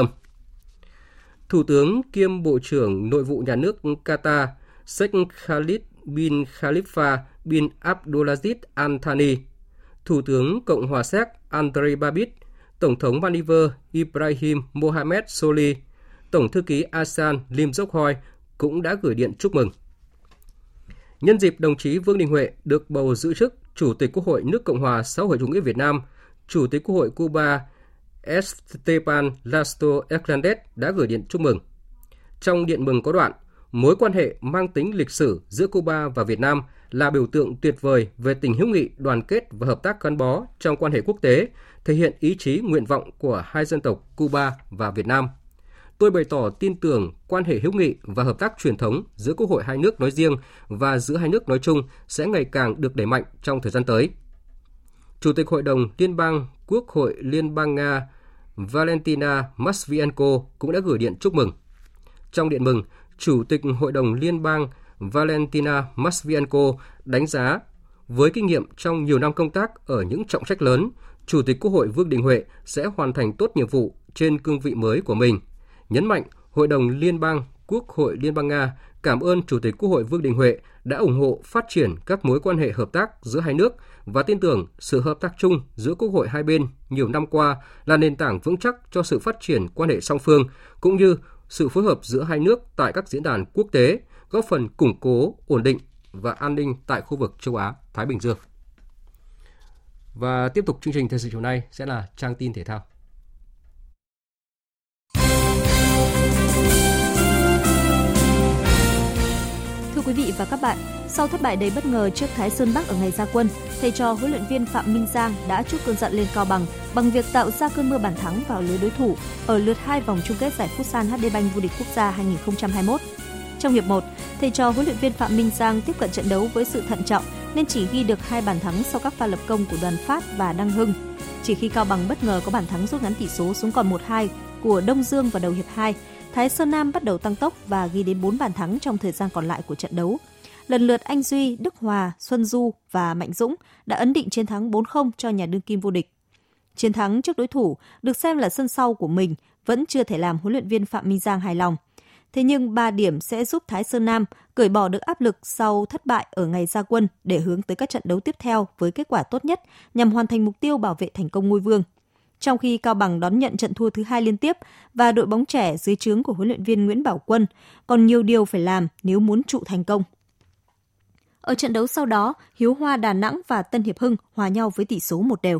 Thủ tướng kiêm Bộ trưởng Nội vụ Nhà nước Qatar Sheikh Khalid bin Khalifa bin Abdulaziz Al Thani, Thủ tướng Cộng hòa Séc Andrej Babis, Tổng thống Maldives Ibrahim Mohamed Soli, Tổng thư ký ASEAN Lim Sok Hoi cũng đã gửi điện chúc mừng. Nhân dịp đồng chí Vương Đình Huệ được bầu giữ chức Chủ tịch Quốc hội nước Cộng hòa xã hội chủ nghĩa Việt Nam, Chủ tịch Quốc hội Cuba Esteban Lasto Hernández đã gửi điện chúc mừng. Trong điện mừng có đoạn, mối quan hệ mang tính lịch sử giữa Cuba và Việt Nam là biểu tượng tuyệt vời về tình hữu nghị, đoàn kết và hợp tác gắn bó trong quan hệ quốc tế, thể hiện ý chí nguyện vọng của hai dân tộc Cuba và Việt Nam. Tôi bày tỏ tin tưởng quan hệ hữu nghị và hợp tác truyền thống giữa Quốc hội hai nước nói riêng và giữa hai nước nói chung sẽ ngày càng được đẩy mạnh trong thời gian tới. Chủ tịch Hội đồng Liên bang Quốc hội Liên bang Nga Valentina Matvienko cũng đã gửi điện chúc mừng. Trong điện mừng, Chủ tịch Hội đồng Liên bang Valentina Matvienko đánh giá với kinh nghiệm trong nhiều năm công tác ở những trọng trách lớn, Chủ tịch Quốc hội Vương Đình Huệ sẽ hoàn thành tốt nhiệm vụ trên cương vị mới của mình. Nhấn mạnh Hội đồng Liên bang Quốc hội Liên bang Nga cảm ơn Chủ tịch Quốc hội Vương Đình Huệ đã ủng hộ phát triển các mối quan hệ hợp tác giữa hai nước và tin tưởng sự hợp tác chung giữa Quốc hội hai bên nhiều năm qua là nền tảng vững chắc cho sự phát triển quan hệ song phương, cũng như sự phối hợp giữa hai nước tại các diễn đàn quốc tế, góp phần củng cố, ổn định và an ninh tại khu vực châu Á-Thái Bình Dương. Và tiếp tục chương trình thời sự chiều nay sẽ là trang tin thể thao. Thưa quý vị và các bạn, sau thất bại đầy bất ngờ trước Thái Sơn Bắc ở ngày ra quân, thầy trò huấn luyện viên Phạm Minh Giang đã trút cơn giận lên Cao Bằng bằng việc tạo ra cơn mưa bàn thắng vào lưới đối thủ ở lượt 2 vòng chung kết giải Futsal HD Bank vô địch quốc gia 2021. Trong hiệp 1, thầy trò huấn luyện viên Phạm Minh Giang tiếp cận trận đấu với sự thận trọng nên chỉ ghi được 2 bàn thắng sau các pha lập công của Đoàn Phát và Đăng Hưng. Chỉ khi Cao Bằng bất ngờ có bàn thắng rút ngắn tỷ số xuống còn 1-2 của Đông Dương vào đầu hiệp 2, Thái Sơn Nam bắt đầu tăng tốc và ghi đến 4 bàn thắng trong thời gian còn lại của trận đấu. Lần lượt Anh Duy, Đức Hòa, Xuân Du và Mạnh Dũng đã ấn định chiến thắng 4-0 cho nhà đương kim vô địch. Chiến thắng trước đối thủ được xem là sân sau của mình vẫn chưa thể làm huấn luyện viên Phạm Minh Giang hài lòng. Thế nhưng 3 điểm sẽ giúp Thái Sơn Nam cởi bỏ được áp lực sau thất bại ở ngày ra quân để hướng tới các trận đấu tiếp theo với kết quả tốt nhất nhằm hoàn thành mục tiêu bảo vệ thành công ngôi vương. Trong khi Cao Bằng đón nhận trận thua thứ 2 liên tiếp và đội bóng trẻ dưới trướng của huấn luyện viên Nguyễn Bảo Quân còn nhiều điều phải làm nếu muốn trụ thành công. Ở trận đấu sau đó, Hiếu Hoa Đà Nẵng và Tân Hiệp Hưng hòa nhau với tỷ số 1-1.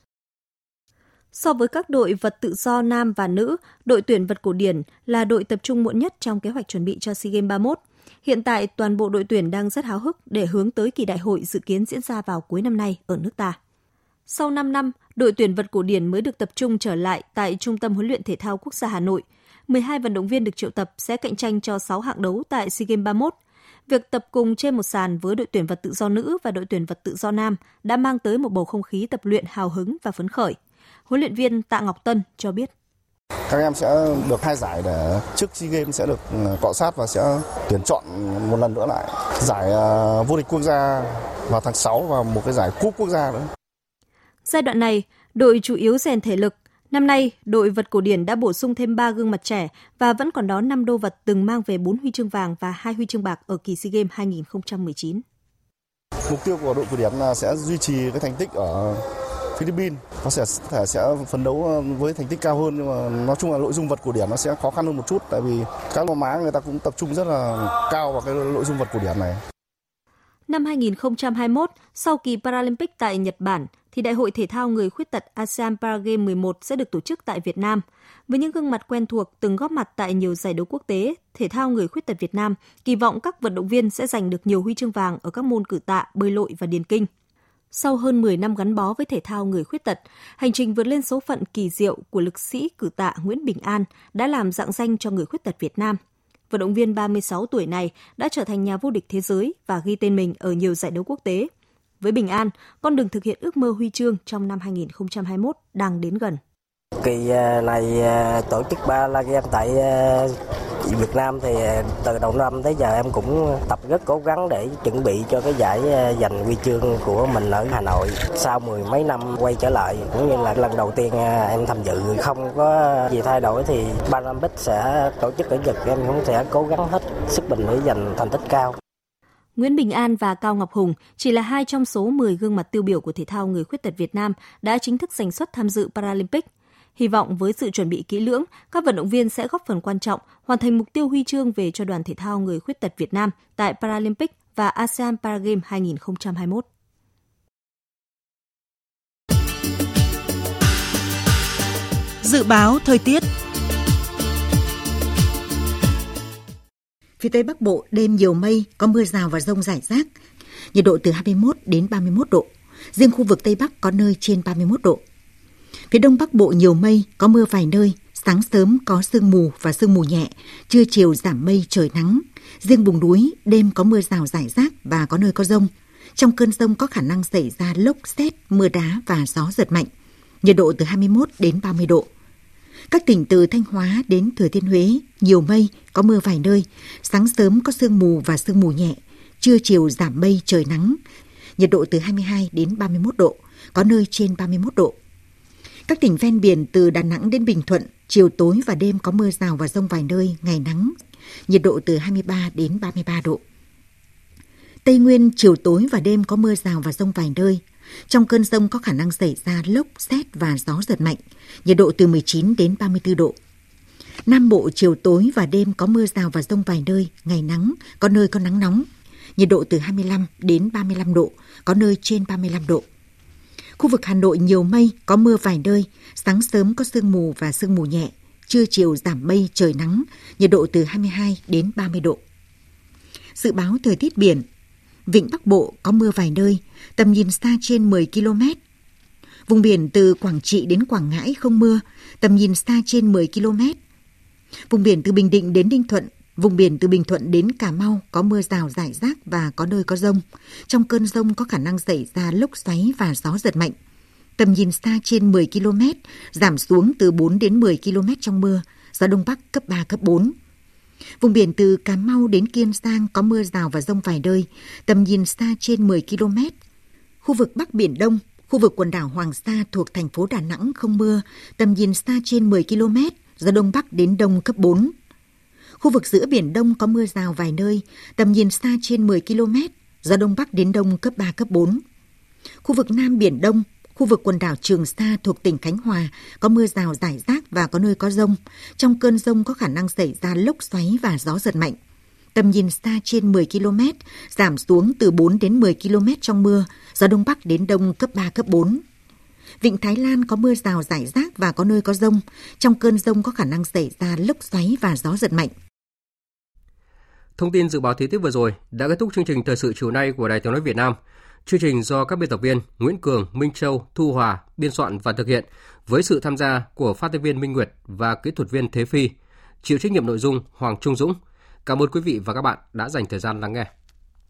So với các đội vật tự do nam và nữ, đội tuyển vật cổ điển là đội tập trung muộn nhất trong kế hoạch chuẩn bị cho SEA Games 31. Hiện tại, toàn bộ đội tuyển đang rất háo hức để hướng tới kỳ đại hội dự kiến diễn ra vào cuối năm nay ở nước ta. Sau 5 năm, đội tuyển vật cổ điển mới được tập trung trở lại tại Trung tâm Huấn luyện Thể thao Quốc gia Hà Nội. 12 vận động viên được triệu tập sẽ cạnh tranh cho 6 hạng đấu tại SEA Games 31. Việc tập cùng trên một sàn với đội tuyển vật tự do nữ và đội tuyển vật tự do nam đã mang tới một bầu không khí tập luyện hào hứng và phấn khởi. Huấn luyện viên Tạ Ngọc Tân cho biết. Các em sẽ được 2 giải để trước SEA Games sẽ được cọ sát và sẽ tuyển chọn một lần nữa lại. Giải vô địch quốc gia vào tháng 6 và một cái giải cúp quốc gia nữa. Giai đoạn này, đội chủ yếu rèn thể lực. Năm nay, đội vật cổ điển đã bổ sung thêm 3 gương mặt trẻ và vẫn còn đó 5 đô vật từng mang về 4 huy chương vàng và 2 huy chương bạc ở kỳ SEA Games 2019. Mục tiêu của đội cổ điển là sẽ duy trì cái thành tích ở Philippines. Nó sẽ phấn đấu với thành tích cao hơn, nhưng mà nói chung là nội dung vật cổ điển nó sẽ khó khăn hơn một chút, tại vì các Đông Nam Á người ta cũng tập trung rất là cao vào cái nội dung vật cổ điển này. Năm 2021, sau kỳ Paralympic tại Nhật Bản, thì Đại hội Thể thao người khuyết tật ASEAN Paragame 11 sẽ được tổ chức tại Việt Nam. Với những gương mặt quen thuộc từng góp mặt tại nhiều giải đấu quốc tế, Thể thao người khuyết tật Việt Nam kỳ vọng các vận động viên sẽ giành được nhiều huy chương vàng ở các môn cử tạ, bơi lội và điền kinh. Sau hơn 10 năm gắn bó với thể thao người khuyết tật, hành trình vượt lên số phận kỳ diệu của lực sĩ cử tạ Nguyễn Bình An đã làm rạng danh cho người khuyết tật Việt Nam. Vận động viên 36 tuổi này đã trở thành nhà vô địch thế giới và ghi tên mình ở nhiều giải đấu quốc tế. Với Bình An, con đường thực hiện ước mơ huy chương trong năm 2021 đang đến gần. Kỳ này tổ chức Paragame tại Việt Nam thì từ đầu năm tới giờ em cũng tập rất cố gắng để chuẩn bị cho cái giải giành huy chương của mình ở Hà Nội. Sau 10 mấy năm quay trở lại, cũng như là lần đầu tiên em tham dự, không có gì thay đổi thì Paralympic sẽ tổ chức ở Nhật, em cũng sẽ cố gắng hết sức mình để giành thành tích cao. Nguyễn Bình An và Cao Ngọc Hùng chỉ là 2 trong số 10 gương mặt tiêu biểu của thể thao người khuyết tật Việt Nam đã chính thức giành suất tham dự Paralympic. Hy vọng với sự chuẩn bị kỹ lưỡng, các vận động viên sẽ góp phần quan trọng hoàn thành mục tiêu huy chương về cho đoàn thể thao người khuyết tật Việt Nam tại Paralympic và ASEAN Paragame 2021. Dự báo thời tiết. Phía Tây Bắc Bộ đêm nhiều mây, có mưa rào và dông rải rác. Nhiệt độ từ 21 đến 31 độ. Riêng khu vực Tây Bắc có nơi trên 31 độ. Phía Đông Bắc Bộ nhiều mây, có mưa vài nơi. Sáng sớm có sương mù và sương mù nhẹ. Trưa chiều giảm mây, trời nắng. Riêng vùng núi, đêm có mưa rào rải rác và có nơi có dông. Trong cơn dông có khả năng xảy ra lốc, sét, mưa đá và gió giật mạnh. Nhiệt độ từ 21 đến 30 độ. Các tỉnh từ Thanh Hóa đến Thừa Thiên Huế, nhiều mây, có mưa vài nơi. Sáng sớm có sương mù và sương mù nhẹ. Trưa chiều giảm mây, trời nắng. Nhiệt độ từ 22 đến 31 độ, có nơi trên 31 độ. Các tỉnh ven biển từ Đà Nẵng đến Bình Thuận, chiều tối và đêm có mưa rào và dông vài nơi, ngày nắng. nhiệt độ từ 23 đến 33 độ. Tây Nguyên, chiều tối và đêm có mưa rào và dông vài nơi. Trong cơn dông có khả năng xảy ra lốc, sét và gió giật mạnh, nhiệt độ từ 19 đến 34 độ. Nam Bộ, chiều tối và đêm có mưa rào và dông vài nơi, ngày nắng, có nơi có nắng nóng, nhiệt độ từ 25 đến 35 độ, có nơi trên 35 độ. Khu vực Hà Nội nhiều mây, có mưa vài nơi, sáng sớm có sương mù và sương mù nhẹ, trưa chiều giảm mây, trời nắng, nhiệt độ từ 22 đến 30 độ. Dự báo thời tiết biển, Vịnh Bắc Bộ có mưa vài nơi, tầm nhìn xa trên 10 km. Vùng biển từ Quảng Trị đến Quảng Ngãi không mưa, tầm nhìn xa trên 10 km. Vùng biển từ Bình Định đến Ninh Thuận, vùng biển từ Bình Thuận đến Cà Mau có mưa rào rải rác và có nơi có dông. Trong cơn dông có khả năng xảy ra lốc xoáy và gió giật mạnh. Tầm nhìn xa trên 10 km, giảm xuống từ 4 đến 10 km trong mưa, gió Đông Bắc cấp 3, cấp 4. Vùng biển từ Cà Mau đến Kiên Giang có mưa rào và dông vài nơi, tầm nhìn xa trên 10 km. Khu vực Bắc Biển Đông, khu vực quần đảo Hoàng Sa thuộc thành phố Đà Nẵng không mưa, tầm nhìn xa trên 10 km, gió Đông Bắc đến Đông cấp 4. Khu vực giữa Biển Đông có mưa rào vài nơi, tầm nhìn xa trên 10 km, gió Đông Bắc đến Đông cấp 3, cấp 4. Khu vực Nam Biển Đông, khu vực quần đảo Trường Sa thuộc tỉnh Khánh Hòa có mưa rào rải rác và có nơi có dông. Trong cơn dông có khả năng xảy ra lốc xoáy và gió giật mạnh. Tầm nhìn xa trên 10 km, giảm xuống từ 4 đến 10 km trong mưa, gió Đông Bắc đến Đông cấp 3, cấp 4. Vịnh Thái Lan có mưa rào rải rác và có nơi có dông. Trong cơn dông có khả năng xảy ra lốc xoáy và gió giật mạnh. Thông tin dự báo thời tiết vừa rồi đã kết thúc chương trình Thời sự chiều nay của Đài Tiếng nói Việt Nam. Chương trình do các biên tập viên Nguyễn Cường, Minh Châu, Thu Hòa biên soạn và thực hiện với sự tham gia của phát thanh viên Minh Nguyệt và kỹ thuật viên Thế Phi. Chịu trách nhiệm nội dung Hoàng Trung Dũng. Cảm ơn quý vị và các bạn đã dành thời gian lắng nghe.